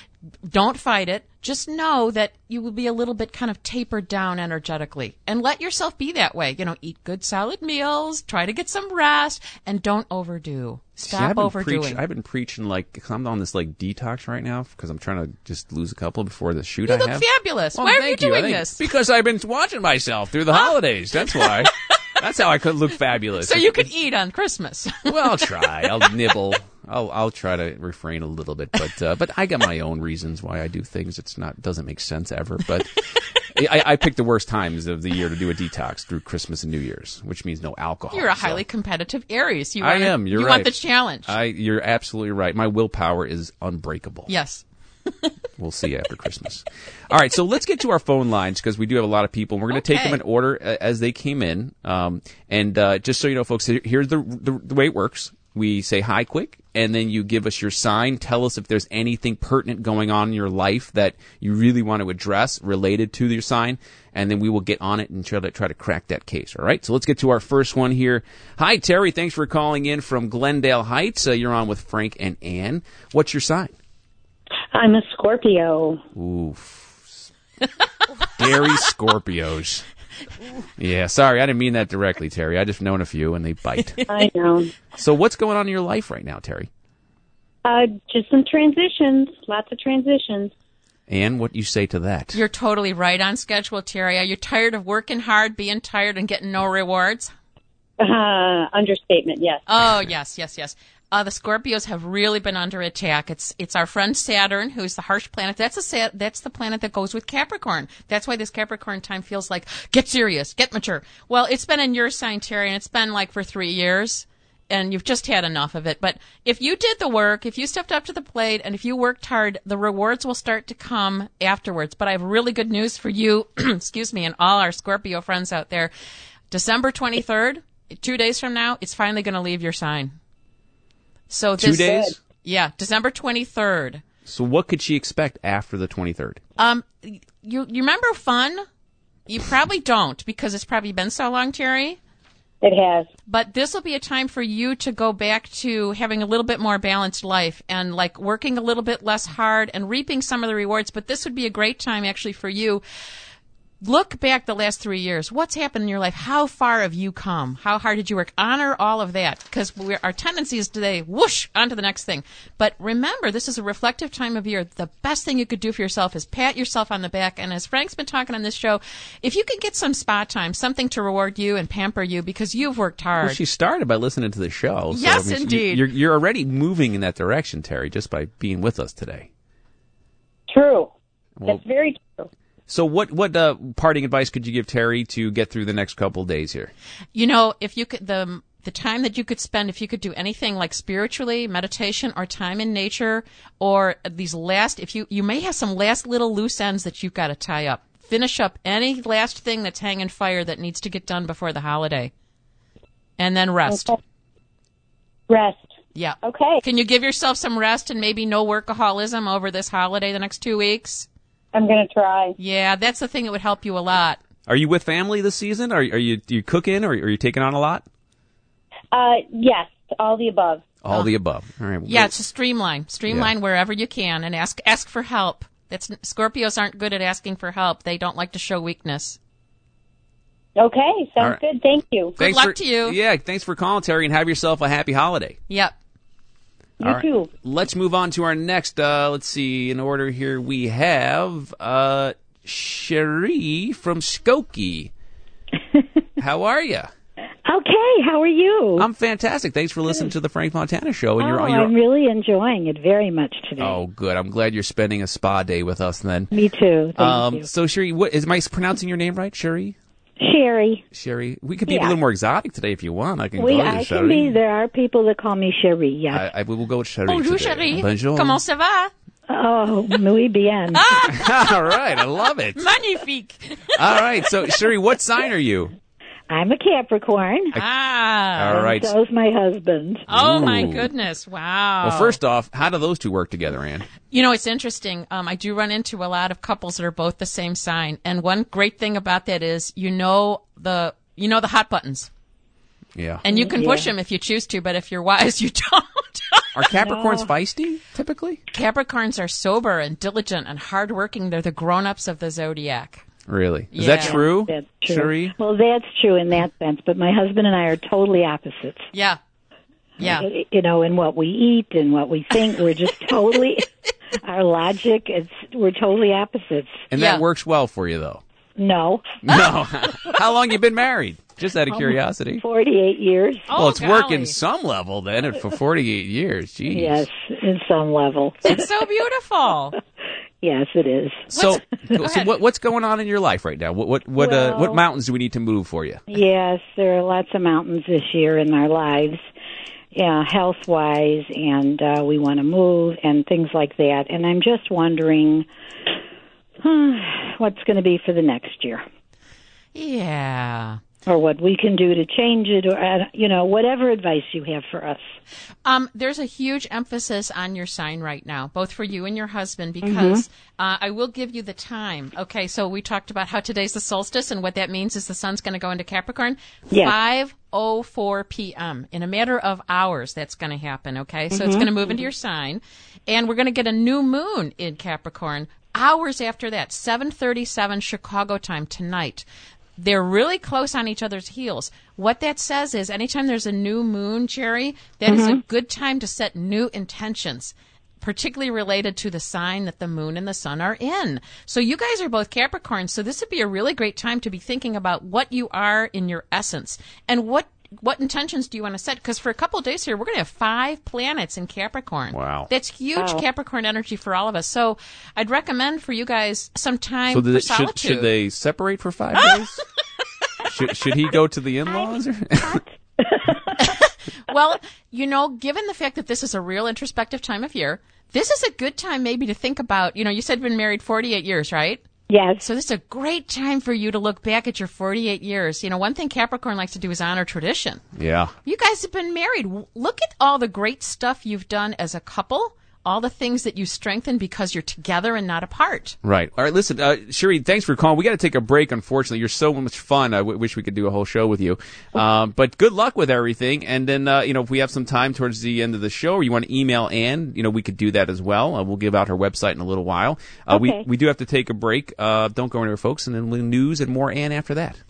Speaker 8: Don't fight it. Just know that you will be a little bit kind of tapered down energetically, and let yourself be that way. Eat good solid meals, try to get some rest, and don't overdo. Stop overdoing.
Speaker 3: I've been preaching, cause I'm on this detox right now because I'm trying to just lose a couple before the shoot
Speaker 8: you look fabulous.
Speaker 3: Well,
Speaker 8: why are you doing this?
Speaker 3: Because I've been watching myself through the holidays. That's why. That's how I could look fabulous.
Speaker 8: So you could eat on Christmas.
Speaker 3: Well, I'll try. I'll nibble. I'll try to refrain a little bit, but I got my own reasons why I do things. Doesn't make sense ever, but I pick the worst times of the year to do a detox through Christmas and New Year's, which means no alcohol.
Speaker 8: You're a highly competitive Aries.
Speaker 3: I am. You're right.
Speaker 8: You want the challenge.
Speaker 3: You're absolutely right. My willpower is unbreakable.
Speaker 8: Yes.
Speaker 3: We'll see after Christmas. All right, so let's get to our phone lines because we do have a lot of people. We're going to take them in order as they came in. And just so you know, folks, here's the way it works. We say hi quick, and then you give us your sign. Tell us if there's anything pertinent going on in your life that you really want to address related to your sign, and then we will get on it and try to crack that case. All right, so let's get to our first one here. Hi, Terry. Thanks for calling in from Glendale Heights. You're on with Frank and Ann. What's your sign?
Speaker 10: I'm a Scorpio.
Speaker 3: Oof. Dairy Scorpios. Yeah, sorry, I didn't mean that directly, Terry. I just known a few, and they bite.
Speaker 10: I know.
Speaker 3: So what's going on in your life right now, Terry?
Speaker 10: Just some transitions, lots of transitions.
Speaker 3: And what you say to that?
Speaker 8: You're totally right on schedule, Terry. Are you tired of working hard, being tired, and getting no rewards?
Speaker 10: Understatement, yes.
Speaker 8: Oh, yes. The Scorpios have really been under attack. It's our friend Saturn, who's the harsh planet. That's the planet that goes with Capricorn. That's why this Capricorn time feels like, get serious, get mature. Well, it's been in your sign, Terry, and it's been for 3 years, and you've just had enough of it. But if you did the work, if you stepped up to the plate, and if you worked hard, the rewards will start to come afterwards. But I have really good news for you, excuse me, and all our Scorpio friends out there. December 23rd, 2 days from now, it's finally going to leave your sign. So
Speaker 3: 2 days?
Speaker 8: Yeah, December 23rd.
Speaker 3: So what could she expect after the 23rd?
Speaker 8: You remember fun? You probably don't because it's probably been so long, Terry.
Speaker 10: It has.
Speaker 8: But this will be a time for you to go back to having a little bit more balanced life and like working a little bit less hard and reaping some of the rewards. But this would be a great time actually for you. Look back the last 3 years. What's happened in your life? How far have you come? How hard did you work? Honor all of that because our tendency is today, whoosh, on to the next thing. But remember, this is a reflective time of year. The best thing you could do for yourself is pat yourself on the back. And as Frank's been talking on this show, if you could get some spa time, something to reward you and pamper you because you've worked hard.
Speaker 3: Well, she started by listening to the show. So,
Speaker 8: yes, indeed.
Speaker 3: You're already moving in that direction, Terry, just by being with us today.
Speaker 10: True.
Speaker 3: Well,
Speaker 10: That's very true.
Speaker 3: So what parting advice could you give Terry to get through the next couple of days here?
Speaker 8: You know, if you could, the time that you could spend, if you could do anything like spiritually, meditation, or time in nature, or these last, if you may have some last little loose ends that you've got to tie up. Finish up any last thing that's hanging fire that needs to get done before the holiday. And then rest.
Speaker 10: Okay. Rest.
Speaker 8: Yeah.
Speaker 10: Okay.
Speaker 8: Can you give yourself some rest and maybe no workaholism over this holiday the next 2 weeks?
Speaker 10: I'm going to try.
Speaker 8: Yeah, that's the thing that would help you a lot.
Speaker 3: Are you with family this season? Are you cooking or are you taking on a lot?
Speaker 10: Yes, all the above.
Speaker 3: All the above. All right.
Speaker 8: Yeah, it's a streamline wherever you can and ask for help. Scorpios aren't good at asking for help. They don't like to show weakness.
Speaker 10: Okay, sounds
Speaker 3: right.
Speaker 10: good. Thank you.
Speaker 8: Good luck to you.
Speaker 3: Yeah, thanks for calling, Terry, and have yourself a happy holiday.
Speaker 8: Yep.
Speaker 10: You too.
Speaker 3: Let's move on to our next, let's see, in order here we have Cherie from Skokie. How are you?
Speaker 11: Okay, how are you?
Speaker 3: I'm fantastic. Thanks for listening to the Frank Montana Show. And
Speaker 11: I'm really enjoying it very much today.
Speaker 3: Oh, good. I'm glad you're spending a spa day with us then.
Speaker 11: Me too. Thank you.
Speaker 3: So, Cherie, am I pronouncing your name right, Cherie?
Speaker 11: Sherry.
Speaker 3: We could be a little more exotic today if you want. I can call you Cherie.
Speaker 11: Can be. There are people that call me Cherie, yes.
Speaker 3: We will go with Cherie.
Speaker 8: Bonjour,
Speaker 3: today.
Speaker 8: Cherie.
Speaker 3: Bonjour.
Speaker 8: Comment ça va?
Speaker 11: Oh, muy bien.
Speaker 3: All right. I love it.
Speaker 8: Magnifique.
Speaker 3: All right. So, Cherie, what sign are you?
Speaker 11: I'm a Capricorn.
Speaker 3: All right.
Speaker 11: So's my husband.
Speaker 8: Oh, my goodness. Wow.
Speaker 3: Well, first off, how do those two work together, Ann?
Speaker 8: You know, it's interesting. I do run into a lot of couples that are both the same sign. And one great thing about that is you know the hot buttons.
Speaker 3: Yeah.
Speaker 8: And you can push them if you choose to, but if you're wise, you don't.
Speaker 3: Are Capricorns feisty, typically?
Speaker 8: Capricorns are sober and diligent and hardworking. They're the grown-ups of the zodiac.
Speaker 3: Really? Is
Speaker 8: Yeah.
Speaker 3: that true,
Speaker 11: That's true.
Speaker 3: Cherie?
Speaker 11: Well, that's true in that sense, but my husband and I are totally opposites.
Speaker 8: Yeah. Yeah.
Speaker 11: You know, in what we eat and what we think, we're just totally, our logic, we're totally opposites.
Speaker 3: And that works well for you, though?
Speaker 11: No.
Speaker 3: No. How long you been married? Just out of curiosity.
Speaker 11: 48 years.
Speaker 3: Well, it's working some level then for 48 years. Jeez.
Speaker 11: Yes, in some level.
Speaker 8: It's so beautiful.
Speaker 11: Yes, it is.
Speaker 3: So what's going on in your life right now? What mountains do we need to move for you?
Speaker 11: Yes, there are lots of mountains this year in our lives, health-wise, and we want to move and things like that. And I'm just wondering what's going to be for the next year.
Speaker 8: Yeah.
Speaker 11: Or what we can do to change it, or, whatever advice you have for us.
Speaker 8: There's a huge emphasis on your sign right now, both for you and your husband, because I will give you the time. Okay, so we talked about how today's the solstice, and what that means is the sun's going to go into Capricorn. Yes. 5:04 p.m. In a matter of hours, that's going to happen, okay? So it's going to move into your sign, and we're going to get a new moon in Capricorn hours after that, 7:37 Chicago time tonight. They're really close on each other's heels. What that says is anytime there's a new moon, Jerry, that is a good time to set new intentions, particularly related to the sign that the moon and the sun are in. So you guys are both Capricorns, so this would be a really great time to be thinking about what you are in your essence and what intentions do you want to set? Because for a couple of days here, we're going to have 5 planets in Capricorn.
Speaker 3: Wow.
Speaker 8: That's huge Capricorn energy for all of us. So I'd recommend for you guys some time for solitude.
Speaker 3: Should they separate for 5 days? Should he go to the in-laws?
Speaker 8: Well, given the fact that this is a real introspective time of year, this is a good time maybe to think about, you said you've been married 48 years, right?
Speaker 11: Yes.
Speaker 8: So this is a great time for you to look back at your 48 years. One thing Capricorn likes to do is honor tradition.
Speaker 3: Yeah.
Speaker 8: You guys have been married. Look at all the great stuff you've done as a couple all the things that you strengthen because you're together and not apart.
Speaker 3: Right. All right, listen, Sherry, thanks for calling. We got to take a break, unfortunately. You're so much fun. I wish we could do a whole show with you. But good luck with everything. And then, if we have some time towards the end of the show or you want to email Ann, we could do that as well. We'll give out her website in a little while.
Speaker 11: Okay.
Speaker 3: We do have to take a break. Don't go anywhere, folks. And then news and more Ann after that.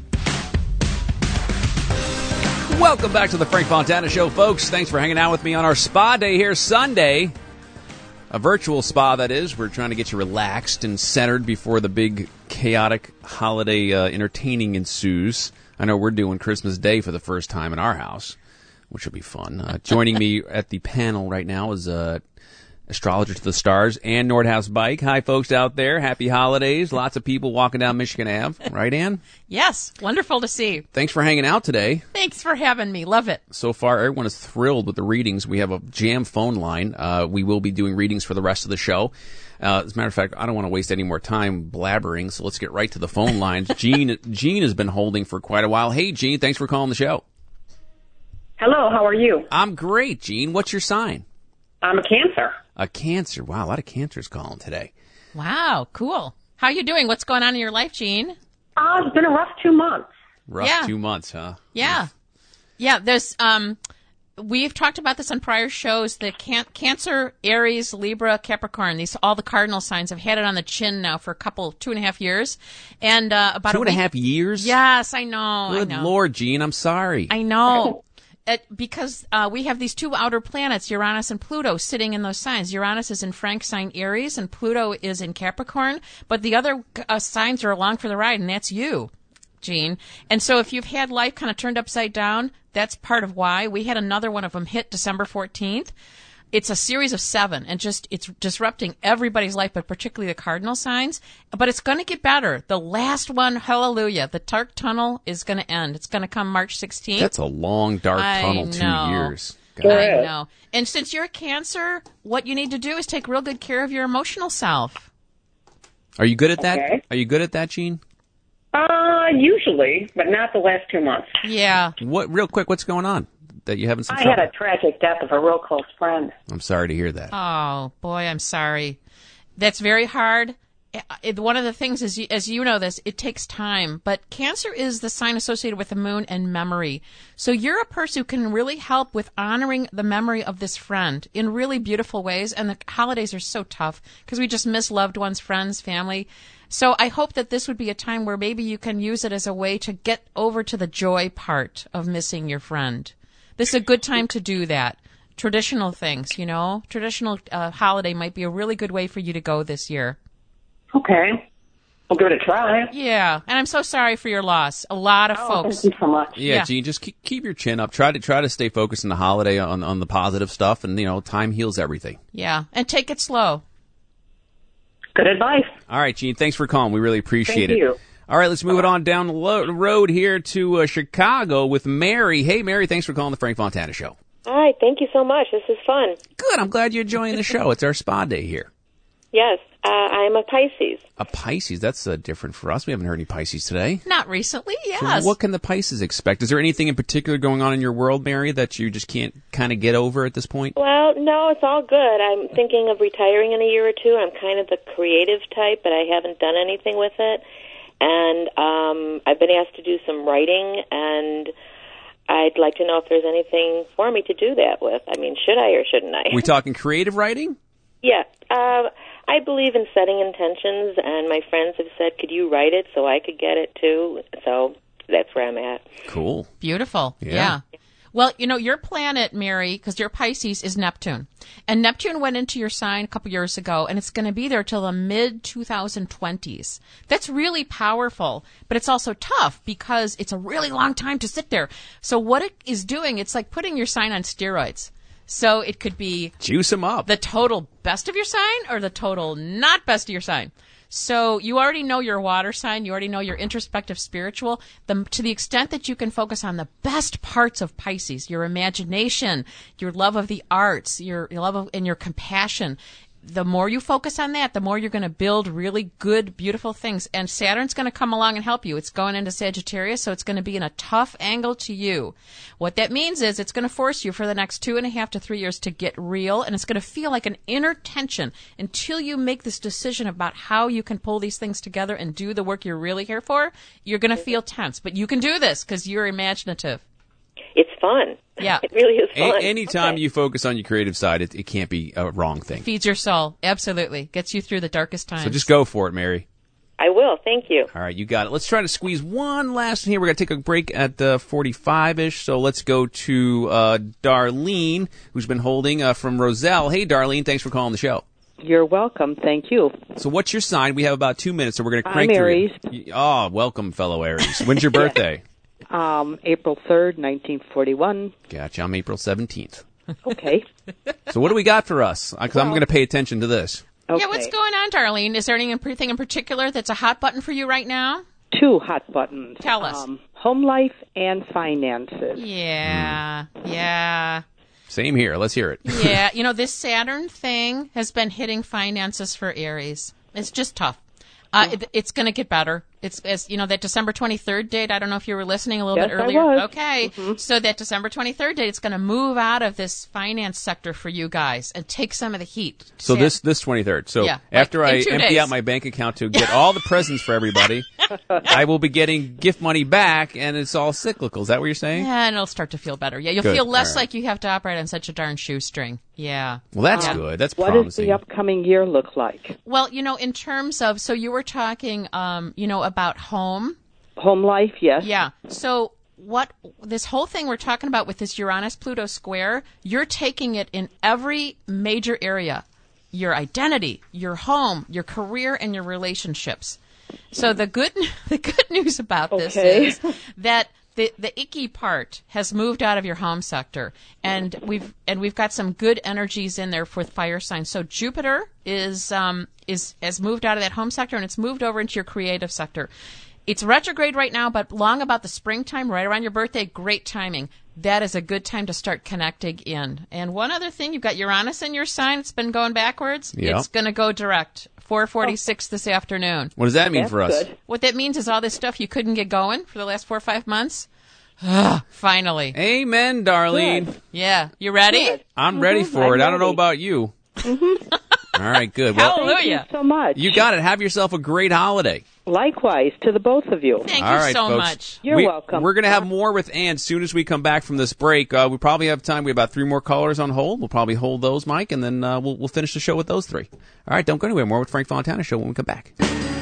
Speaker 3: Welcome back to the Frank Fontana Show, folks. Thanks for hanging out with me on our spa day here Sunday. A virtual spa, that is. We're trying to get you relaxed and centered before the big, chaotic holiday entertaining ensues. I know we're doing Christmas Day for the first time in our house, which will be fun. Joining me at the panel right now is astrologer to the stars, Ann Nordhaus Bike. Hi, folks out there. Happy holidays. Lots of people walking down Michigan Ave. Right, Ann?
Speaker 8: Yes. Wonderful to see.
Speaker 3: Thanks for hanging out today.
Speaker 8: Thanks for having me. Love it.
Speaker 3: So far, everyone is thrilled with the readings. We have a jam phone line. We will be doing readings for the rest of the show. As a matter of fact, I don't want to waste any more time blabbering, so let's get right to the phone lines. Jean has been holding for quite a while. Hey, Jean, thanks for calling the show.
Speaker 12: Hello, how are you?
Speaker 3: I'm great, Jean. What's your sign?
Speaker 12: I'm a Cancer.
Speaker 3: A Cancer. Wow, a lot of Cancers calling today.
Speaker 8: Wow, cool. How you doing? What's going on in your life, Jean?
Speaker 12: It's been a rough 2 months.
Speaker 3: Rough 2 months, huh?
Speaker 8: Yeah. Yeah, there's we've talked about this on prior shows. The Cancer, Aries, Libra, Capricorn, all the cardinal signs have had it on the chin now for 2.5 years. And about
Speaker 3: 2.5 years?
Speaker 8: Yes, I know.
Speaker 3: Good
Speaker 8: I know.
Speaker 3: Lord, Jean, I'm sorry.
Speaker 8: I know. Because we have these two outer planets, Uranus and Pluto, sitting in those signs. Uranus is in Frank's sign Aries, and Pluto is in Capricorn. But the other signs are along for the ride, and that's you, Jean. And so if you've had life kind of turned upside down, that's part of why. We had another one of them hit December 14th. It's a series of 7, and it's disrupting everybody's life, but particularly the cardinal signs. But it's going to get better. The last one, hallelujah, the dark tunnel is going to end. It's going to come March 16th.
Speaker 3: That's a long dark tunnel, 2 years.
Speaker 8: God. I know. And since you're a Cancer, what you need to do is take real good care of your emotional self.
Speaker 3: Are you good at that?
Speaker 12: Okay.
Speaker 3: Are you good at that, Jean?
Speaker 12: Usually, but not the last 2 months.
Speaker 8: Yeah.
Speaker 3: Real quick, what's going on that you haven't some
Speaker 12: I
Speaker 3: trouble?
Speaker 12: had a tragic death of a real close friend.
Speaker 3: I'm sorry to hear that.
Speaker 8: Oh, boy, I'm sorry. That's very hard. One of the things is, as you know this, it takes time. But Cancer is the sign associated with the moon and memory. So you're a person who can really help with honoring the memory of this friend in really beautiful ways. And the holidays are so tough because we just miss loved ones, friends, family. So I hope that this would be a time where maybe you can use it as a way to get over to the joy part of missing your friend. This is a good time to do that. Traditional things, traditional holiday might be a really good way for you to go this year.
Speaker 12: Okay. I'll give it a try.
Speaker 8: Yeah, and I'm so sorry for your loss. A lot of folks.
Speaker 12: Thank you so much.
Speaker 3: Yeah, Jean, just keep your chin up. Try to stay focused in the holiday on the positive stuff, and time heals everything.
Speaker 8: Yeah, and take it slow.
Speaker 12: Good advice.
Speaker 3: All right, Jean, thanks for calling. We really appreciate it.
Speaker 12: Thank you.
Speaker 3: All right, let's move it on down the road here to Chicago with Mary. Hey, Mary, thanks for calling the Frank Fontana Show.
Speaker 13: All right, thank you so much. This is fun.
Speaker 3: Good, I'm glad you're enjoying the show. It's our spa day here.
Speaker 13: Yes, I'm a Pisces.
Speaker 3: A Pisces, that's different for us. We haven't heard any Pisces today.
Speaker 8: Not recently, yes.
Speaker 3: So what can the Pisces expect? Is there anything in particular going on in your world, Mary, that you just can't kind of get over at this point?
Speaker 13: Well, no, it's all good. I'm thinking of retiring in a year or two. I'm kind of the creative type, but I haven't done anything with it. And I've been asked to do some writing, and I'd like to know if there's anything for me to do that with. I mean, should I or shouldn't I?
Speaker 3: We talking creative writing?
Speaker 13: Yeah. I believe in setting intentions, and my friends have said, could you write it so I could get it too? So that's where I'm at.
Speaker 3: Cool.
Speaker 8: Beautiful. Yeah. Well, your planet, Mary, because you're Pisces, is Neptune. And Neptune went into your sign a couple years ago, and it's going to be there till the mid-2020s. That's really powerful, but it's also tough because it's a really long time to sit there. So what it is doing, it's like putting your sign on steroids. So it could be
Speaker 3: juice them up.
Speaker 8: The total best of your sign or the total not best of your sign. So you already know your water sign. You already know your introspective spiritual. To the extent that you can focus on the best parts of Pisces, your imagination, your love of the arts, your love of, and your compassion, the more you focus on that, the more you're going to build really good, beautiful things. And Saturn's going to come along and help you. It's going into Sagittarius, so it's going to be in a tough angle to you. What that means is it's going to force you for the next 2.5 to 3 years to get real, and it's going to feel like an inner tension until you make this decision about how you can pull these things together and do the work you're really here for. You're going to feel tense, but you can do this because you're imaginative.
Speaker 13: It's fun.
Speaker 8: Yeah.
Speaker 13: It really is fun.
Speaker 3: Anytime you focus on your creative side, it can't be a wrong thing.
Speaker 8: Feeds your soul. Absolutely. Gets you through the darkest times.
Speaker 3: So just go for it, Mary.
Speaker 13: I will. Thank you.
Speaker 3: All right, you got it. Let's try to squeeze one last one here. We're going to take a break at 45-ish, so let's go to Darlene, who's been holding from Roselle. Hey, Darlene, thanks for calling the show.
Speaker 14: You're welcome. Thank you.
Speaker 3: So what's your sign? We have about 2 minutes, so we're going to crank
Speaker 14: I'm
Speaker 3: through
Speaker 14: Aries.
Speaker 3: it. Oh, welcome, fellow Aries. When's your birthday?
Speaker 14: April 3rd, 1941.
Speaker 3: Gotcha. I'm April 17th.
Speaker 14: Okay.
Speaker 3: So what do we got for us? Because I'm going to pay attention to this.
Speaker 14: Okay.
Speaker 8: Yeah, what's going on, Darlene? Is there anything in particular that's a hot button for you right now?
Speaker 14: 2 hot buttons.
Speaker 8: Tell us.
Speaker 14: Home life and finances.
Speaker 8: Yeah, yeah.
Speaker 3: Same here. Let's hear it.
Speaker 8: Yeah, this Saturn thing has been hitting finances for Aries. It's just tough. It's going to get better. It's that December 23rd date. I don't know if you were listening a little bit earlier.
Speaker 14: I was.
Speaker 8: Okay. Mm-hmm. So that December 23rd date, it's going to move out of this finance sector for you guys and take some of the heat.
Speaker 3: So this 23rd. So
Speaker 8: yeah,
Speaker 3: after I
Speaker 8: empty
Speaker 3: empty out my bank account to get all the presents for everybody, I will be getting gift money back, and it's all cyclical. Is that what you're saying?
Speaker 8: Yeah, and it'll start to feel better. Yeah, you'll
Speaker 3: Good.
Speaker 8: feel less
Speaker 3: All right.
Speaker 8: like you have to operate on such a darn shoestring. Yeah.
Speaker 3: Well, that's good. That's
Speaker 14: what
Speaker 3: promising.
Speaker 14: What does the upcoming year look like?
Speaker 8: Well, in terms of, so you were talking, about home.
Speaker 14: Home life, yes.
Speaker 8: Yeah. So what this whole thing we're talking about with this Uranus-Pluto square, you're taking it in every major area. Your identity, your home, your career, and your relationships. So the good news about this is that the icky part has moved out of your home sector, and we've got some good energies in there for fire signs. So Jupiter has moved out of that home sector, and it's moved over into your creative sector. It's retrograde right now, but long about the springtime, right around your birthday, great timing. That is a good time to start connecting in. And one other thing, you've got Uranus in your sign. It's been going backwards.
Speaker 3: Yep.
Speaker 8: It's going to go direct. 4:46 this afternoon.
Speaker 3: What does that mean for us?
Speaker 14: Good.
Speaker 8: What that means is all this stuff you couldn't get going for the last 4 or 5 months. Finally.
Speaker 3: Amen, Darlene.
Speaker 14: Good.
Speaker 8: Yeah. You ready?
Speaker 14: Good.
Speaker 3: I'm ready for it. I don't know about you. All right, good. Well,
Speaker 8: Hallelujah.
Speaker 14: Thank you so much.
Speaker 3: you got it. Have yourself a great holiday.
Speaker 14: Likewise, to the both of you.
Speaker 8: Thank
Speaker 3: All
Speaker 8: you
Speaker 3: right,
Speaker 8: so
Speaker 3: folks.
Speaker 8: much.
Speaker 14: You're welcome.
Speaker 3: We're going to have more with Ann as soon as we come back from this break. We probably have time. We have about 3 more callers on hold. We'll probably hold those, Mike, and then we'll finish the show with those 3. All right, don't go anywhere. More with Frank Fontana Show when we come back.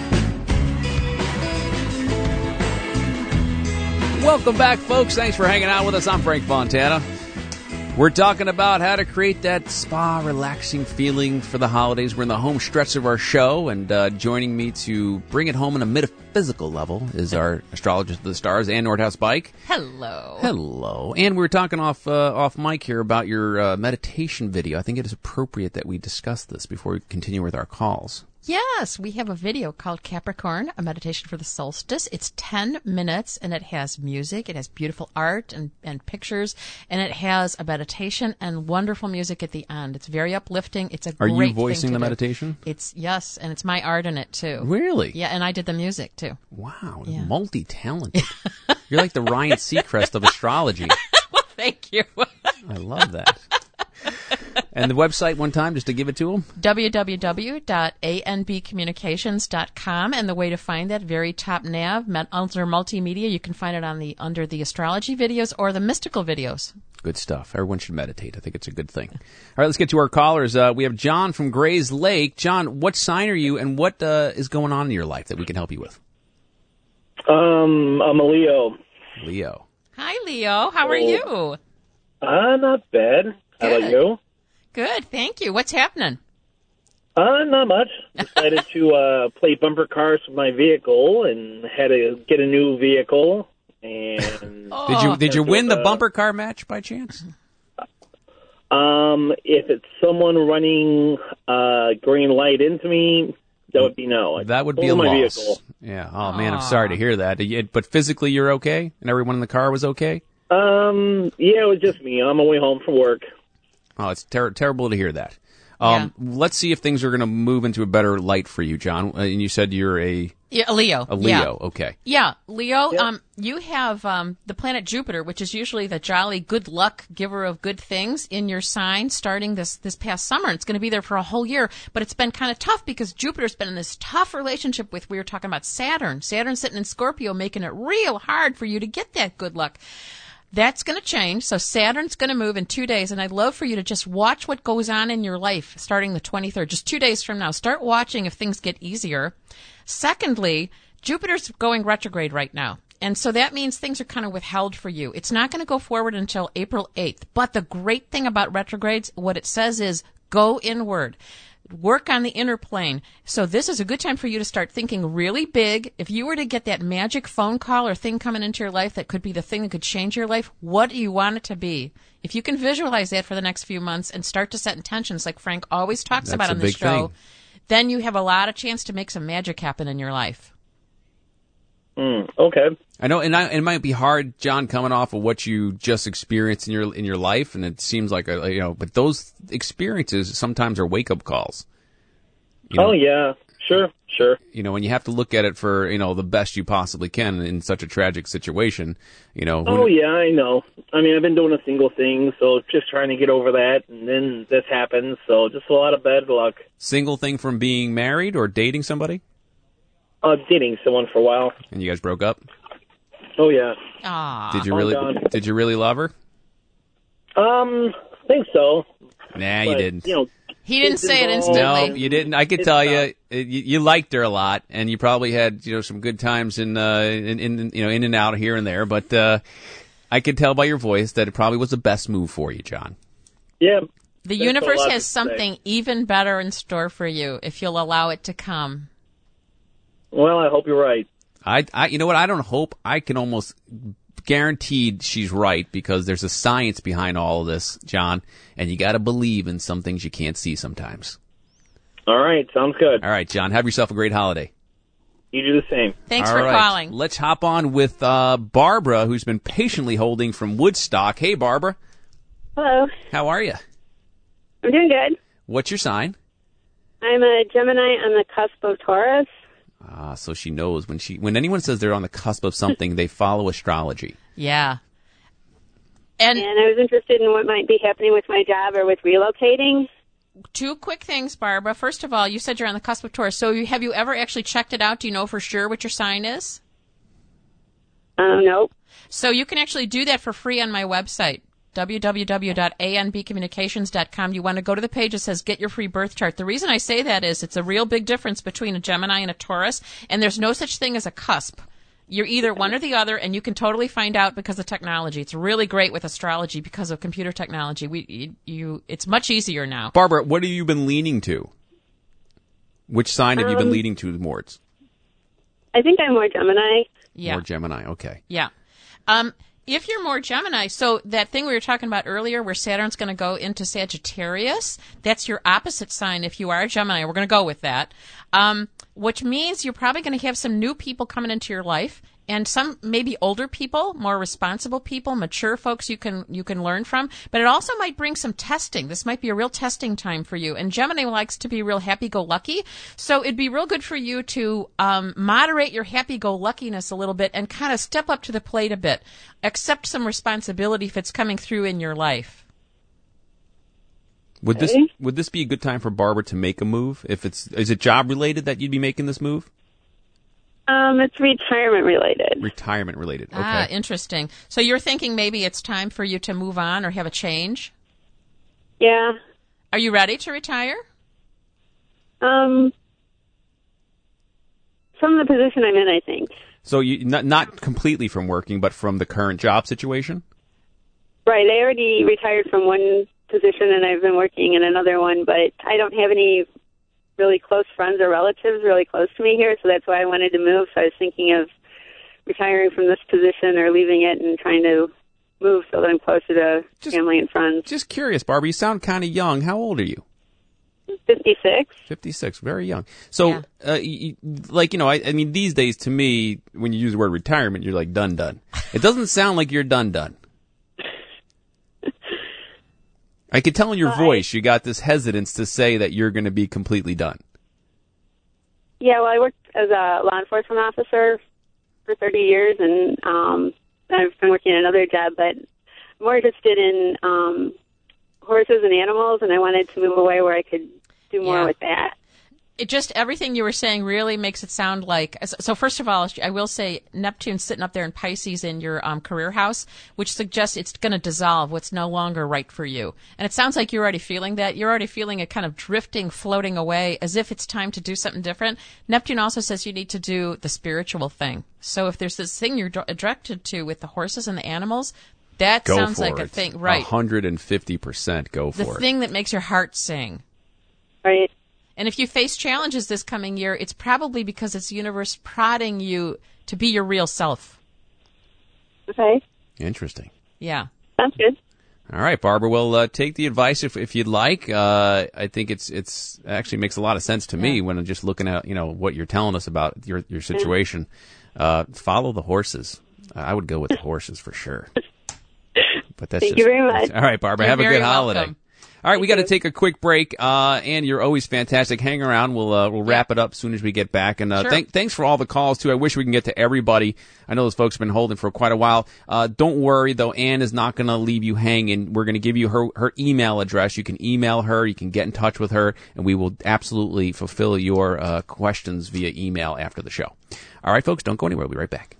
Speaker 3: Welcome back, folks. Thanks for hanging out with us. I'm Frank Fontana. We're talking about how to create that spa, relaxing feeling for the holidays. We're in the home stretch of our show, and joining me to bring it home on a metaphysical level is our astrologist of the stars, Ann Nordhaus Bike.
Speaker 8: Hello.
Speaker 3: Hello. And we were talking off mic here about your meditation video. I think it is appropriate that we discuss this before we continue with our calls.
Speaker 8: Yes, we have a video called Capricorn, a meditation for the solstice. It's 10 minutes, and it has music, it has beautiful art and pictures, and it has a meditation and wonderful music at the end. It's very uplifting. It's a great thing to do.
Speaker 3: Are you voicing the meditation?
Speaker 8: Yes, and it's my art in it, too.
Speaker 3: Really?
Speaker 8: Yeah, and I did the music, too.
Speaker 3: Wow,
Speaker 8: Yeah.
Speaker 3: multi-talented. You're like the Ryan Seacrest of astrology.
Speaker 8: Well, thank you.
Speaker 3: I love that. And the website one time, just to give it to them?
Speaker 8: www.anbcommunications.com, and the way to find that, very top nav, under multimedia, you can find it under the astrology videos or the mystical videos.
Speaker 3: Good stuff. Everyone should meditate. I think it's a good thing. All right, let's get to our callers. We have John from Grays Lake. John, what sign are you, and what is going on in your life that we can help you with?
Speaker 15: I'm a Leo.
Speaker 3: Leo.
Speaker 8: Hi, Leo. How are you?
Speaker 15: Not bad. How about you?
Speaker 8: Good, thank you. What's happening?
Speaker 15: Not much. Decided to play bumper cars with my vehicle and had to get a new vehicle. And
Speaker 3: Did you win the bumper car match by chance?
Speaker 15: If it's someone running green light into me, that would be no.
Speaker 3: That would be a loss. Vehicle. Yeah. Oh man, I'm sorry to hear that. But physically, you're okay, and everyone in the car was okay.
Speaker 15: Yeah, it was just me on my way home from work.
Speaker 3: Oh, it's terrible to hear that. Let's see if things are going to move into a better light for you, John. And you said you're a
Speaker 8: Leo.
Speaker 3: A Leo, okay.
Speaker 8: Yeah, Leo, you have the planet Jupiter, which is usually the jolly good luck giver of good things, in your sign starting this past summer. It's going to be there for a whole year, but it's been kind of tough because Jupiter's been in this tough relationship with, we were talking about Saturn. Saturn's sitting in Scorpio, making it real hard for you to get that good luck. That's going to change. So Saturn's going to move in 2 days, and I'd love for you to just watch what goes on in your life starting the 23rd, just 2 days from now. Start watching if things get easier. Secondly, Jupiter's going retrograde right now, and so that means things are kind of withheld for you. It's not going to go forward until April 8th, but the great thing about retrogrades, what it says is go inward. Work on the inner plane. So this is a good time for you to start thinking really big. If you were to get that magic phone call or thing coming into your life that could be the thing that could change your life, what do you want it to be? If you can visualize that for the next few months and start to set intentions like Frank always talks about on the show, then you have a lot of chance to make some magic happen in your life.
Speaker 15: Okay.
Speaker 3: I know, and it might be hard, John, coming off of what you just experienced in your life, and it seems like but those experiences sometimes are wake up calls.
Speaker 15: Oh yeah, sure.
Speaker 3: And you have to look at it for the best you possibly can in such a tragic situation.
Speaker 15: Oh yeah, I know. I mean, I've been doing a single thing, so just trying to get over that, and then this happens. So just a lot of bad luck.
Speaker 3: Single thing from being married or dating somebody?
Speaker 15: Dating someone for a while.
Speaker 3: And you guys broke up?
Speaker 15: Oh yeah.
Speaker 8: Aww.
Speaker 3: Did you really love her?
Speaker 15: I think so.
Speaker 3: Nah, you didn't.
Speaker 8: He didn't say it instantly.
Speaker 3: No, you didn't. I could tell you liked her a lot, and you probably had some good times in and out here and there. But I could tell by your voice that it probably was the best move for you, John.
Speaker 15: Yeah.
Speaker 8: The universe has something even better in store for you if you'll allow it to come.
Speaker 15: Well, I hope you're right.
Speaker 3: I you know what? I don't hope. I can almost guaranteed she's right because there's a science behind all of this, John, and you got to believe in some things you can't see sometimes.
Speaker 15: All right, sounds good.
Speaker 3: All right, John, have yourself a great holiday.
Speaker 15: You do the same.
Speaker 8: Thanks for calling.
Speaker 3: Let's hop on with Barbara, who's been patiently holding from Woodstock. Hey, Barbara.
Speaker 10: Hello.
Speaker 3: How are you?
Speaker 10: I'm doing good.
Speaker 3: What's your sign?
Speaker 10: I'm a Gemini on the cusp of Taurus.
Speaker 3: So she knows when anyone says they're on the cusp of something, they follow astrology.
Speaker 8: Yeah.
Speaker 10: And I was interested in what might be happening with my job or with relocating.
Speaker 8: Two quick things, Barbara. First of all, you said you're on the cusp of Taurus. So have you ever actually checked it out? Do you know for sure what your sign is?
Speaker 10: Nope.
Speaker 8: So you can actually do that for free on my website, www.anbcommunications.com. You want to go to the page that says get your free birth chart. The reason I say that is it's a real big difference between a Gemini and a Taurus, and there's no such thing as a cusp. You're either one or the other, and you can totally find out because of technology. It's really great with astrology because of computer technology. It's much easier now.
Speaker 3: Barbara, what have you been leaning to? Which sign have you been leaning to towards?
Speaker 10: I think I'm more Gemini.
Speaker 8: Yeah.
Speaker 3: More Gemini, okay.
Speaker 8: Yeah. If you're more Gemini, so that thing we were talking about earlier where Saturn's going to go into Sagittarius, that's your opposite sign if you are a Gemini. We're going to go with that, which means you're probably going to have some new people coming into your life and some maybe older people, more responsible people, mature folks you can learn from. But it also might bring some testing. This might be a real testing time for you. And Gemini likes to be real happy-go-lucky. So it'd be real good for you to moderate your happy-go-luckiness a little bit and kind of step up to the plate a bit. Accept some responsibility if it's coming through in your life.
Speaker 3: Would this be a good time for Barbara to make a move? Is it job related that you'd be making this move?
Speaker 10: It's retirement related.
Speaker 3: Retirement related. Okay.
Speaker 8: Interesting. So you're thinking maybe it's time for you to move on or have a change?
Speaker 10: Yeah.
Speaker 8: Are you ready to retire?
Speaker 10: From the position I'm in, I think.
Speaker 3: So you not completely from working, but from the current job situation?
Speaker 10: Right. I already retired from one position and I've been working in another one, but I don't have any really close friends or relatives really close to me here, so that's why I wanted to move. So I was thinking of retiring from this position or leaving it and trying to move so that I'm closer to family and friends.
Speaker 3: Just curious, Barbara, you sound kind of young. How old are you?
Speaker 10: 56.
Speaker 3: 56, very young. So, I mean, these days, to me, when you use the word retirement, you're like done. It doesn't sound like you're done. I could tell in your voice you got this hesitance to say that you're going to be completely done.
Speaker 10: Yeah, well, I worked as a law enforcement officer for 30 years, and I've been working another job, but more interested in horses and animals, and I wanted to move away where I could do more with that.
Speaker 8: It just, everything you were saying really makes it sound like, so first of all, I will say Neptune's sitting up there in Pisces in your career house, which suggests it's going to dissolve what's no longer right for you. And it sounds like you're already feeling that. You're already feeling it kind of drifting, floating away as if it's time to do something different. Neptune also says you need to do the spiritual thing. So if there's this thing you're directed to with the horses and the animals, that sounds like a thing, right?
Speaker 3: 150% go for it.
Speaker 8: The thing that makes your heart sing.
Speaker 10: Right.
Speaker 8: And if you face challenges this coming year, it's probably because it's the universe prodding you to be your real self.
Speaker 10: Okay.
Speaker 3: Interesting.
Speaker 8: Yeah.
Speaker 10: Sounds good.
Speaker 3: All right, Barbara. Well, take the advice if you'd like. I think it's actually makes a lot of sense to me when I'm just looking at what you're telling us about your situation. Follow the horses. I would go with the horses for sure. But that's
Speaker 10: Thank you very much.
Speaker 3: All right, Barbara. Have a good holiday.
Speaker 8: Welcome.
Speaker 3: All right, we got to take a quick break. And you're always fantastic. Hang around. We'll wrap it up as soon as we get back. And
Speaker 8: Sure.
Speaker 3: Thanks for all the calls too. I wish we can get to everybody. I know those folks have been holding for quite a while. Don't worry though. Ann is not going to leave you hanging. We're going to give you her email address. You can email her. You can get in touch with her, and we will absolutely fulfill your questions via email after the show. All right, folks. Don't go anywhere. We'll be right back.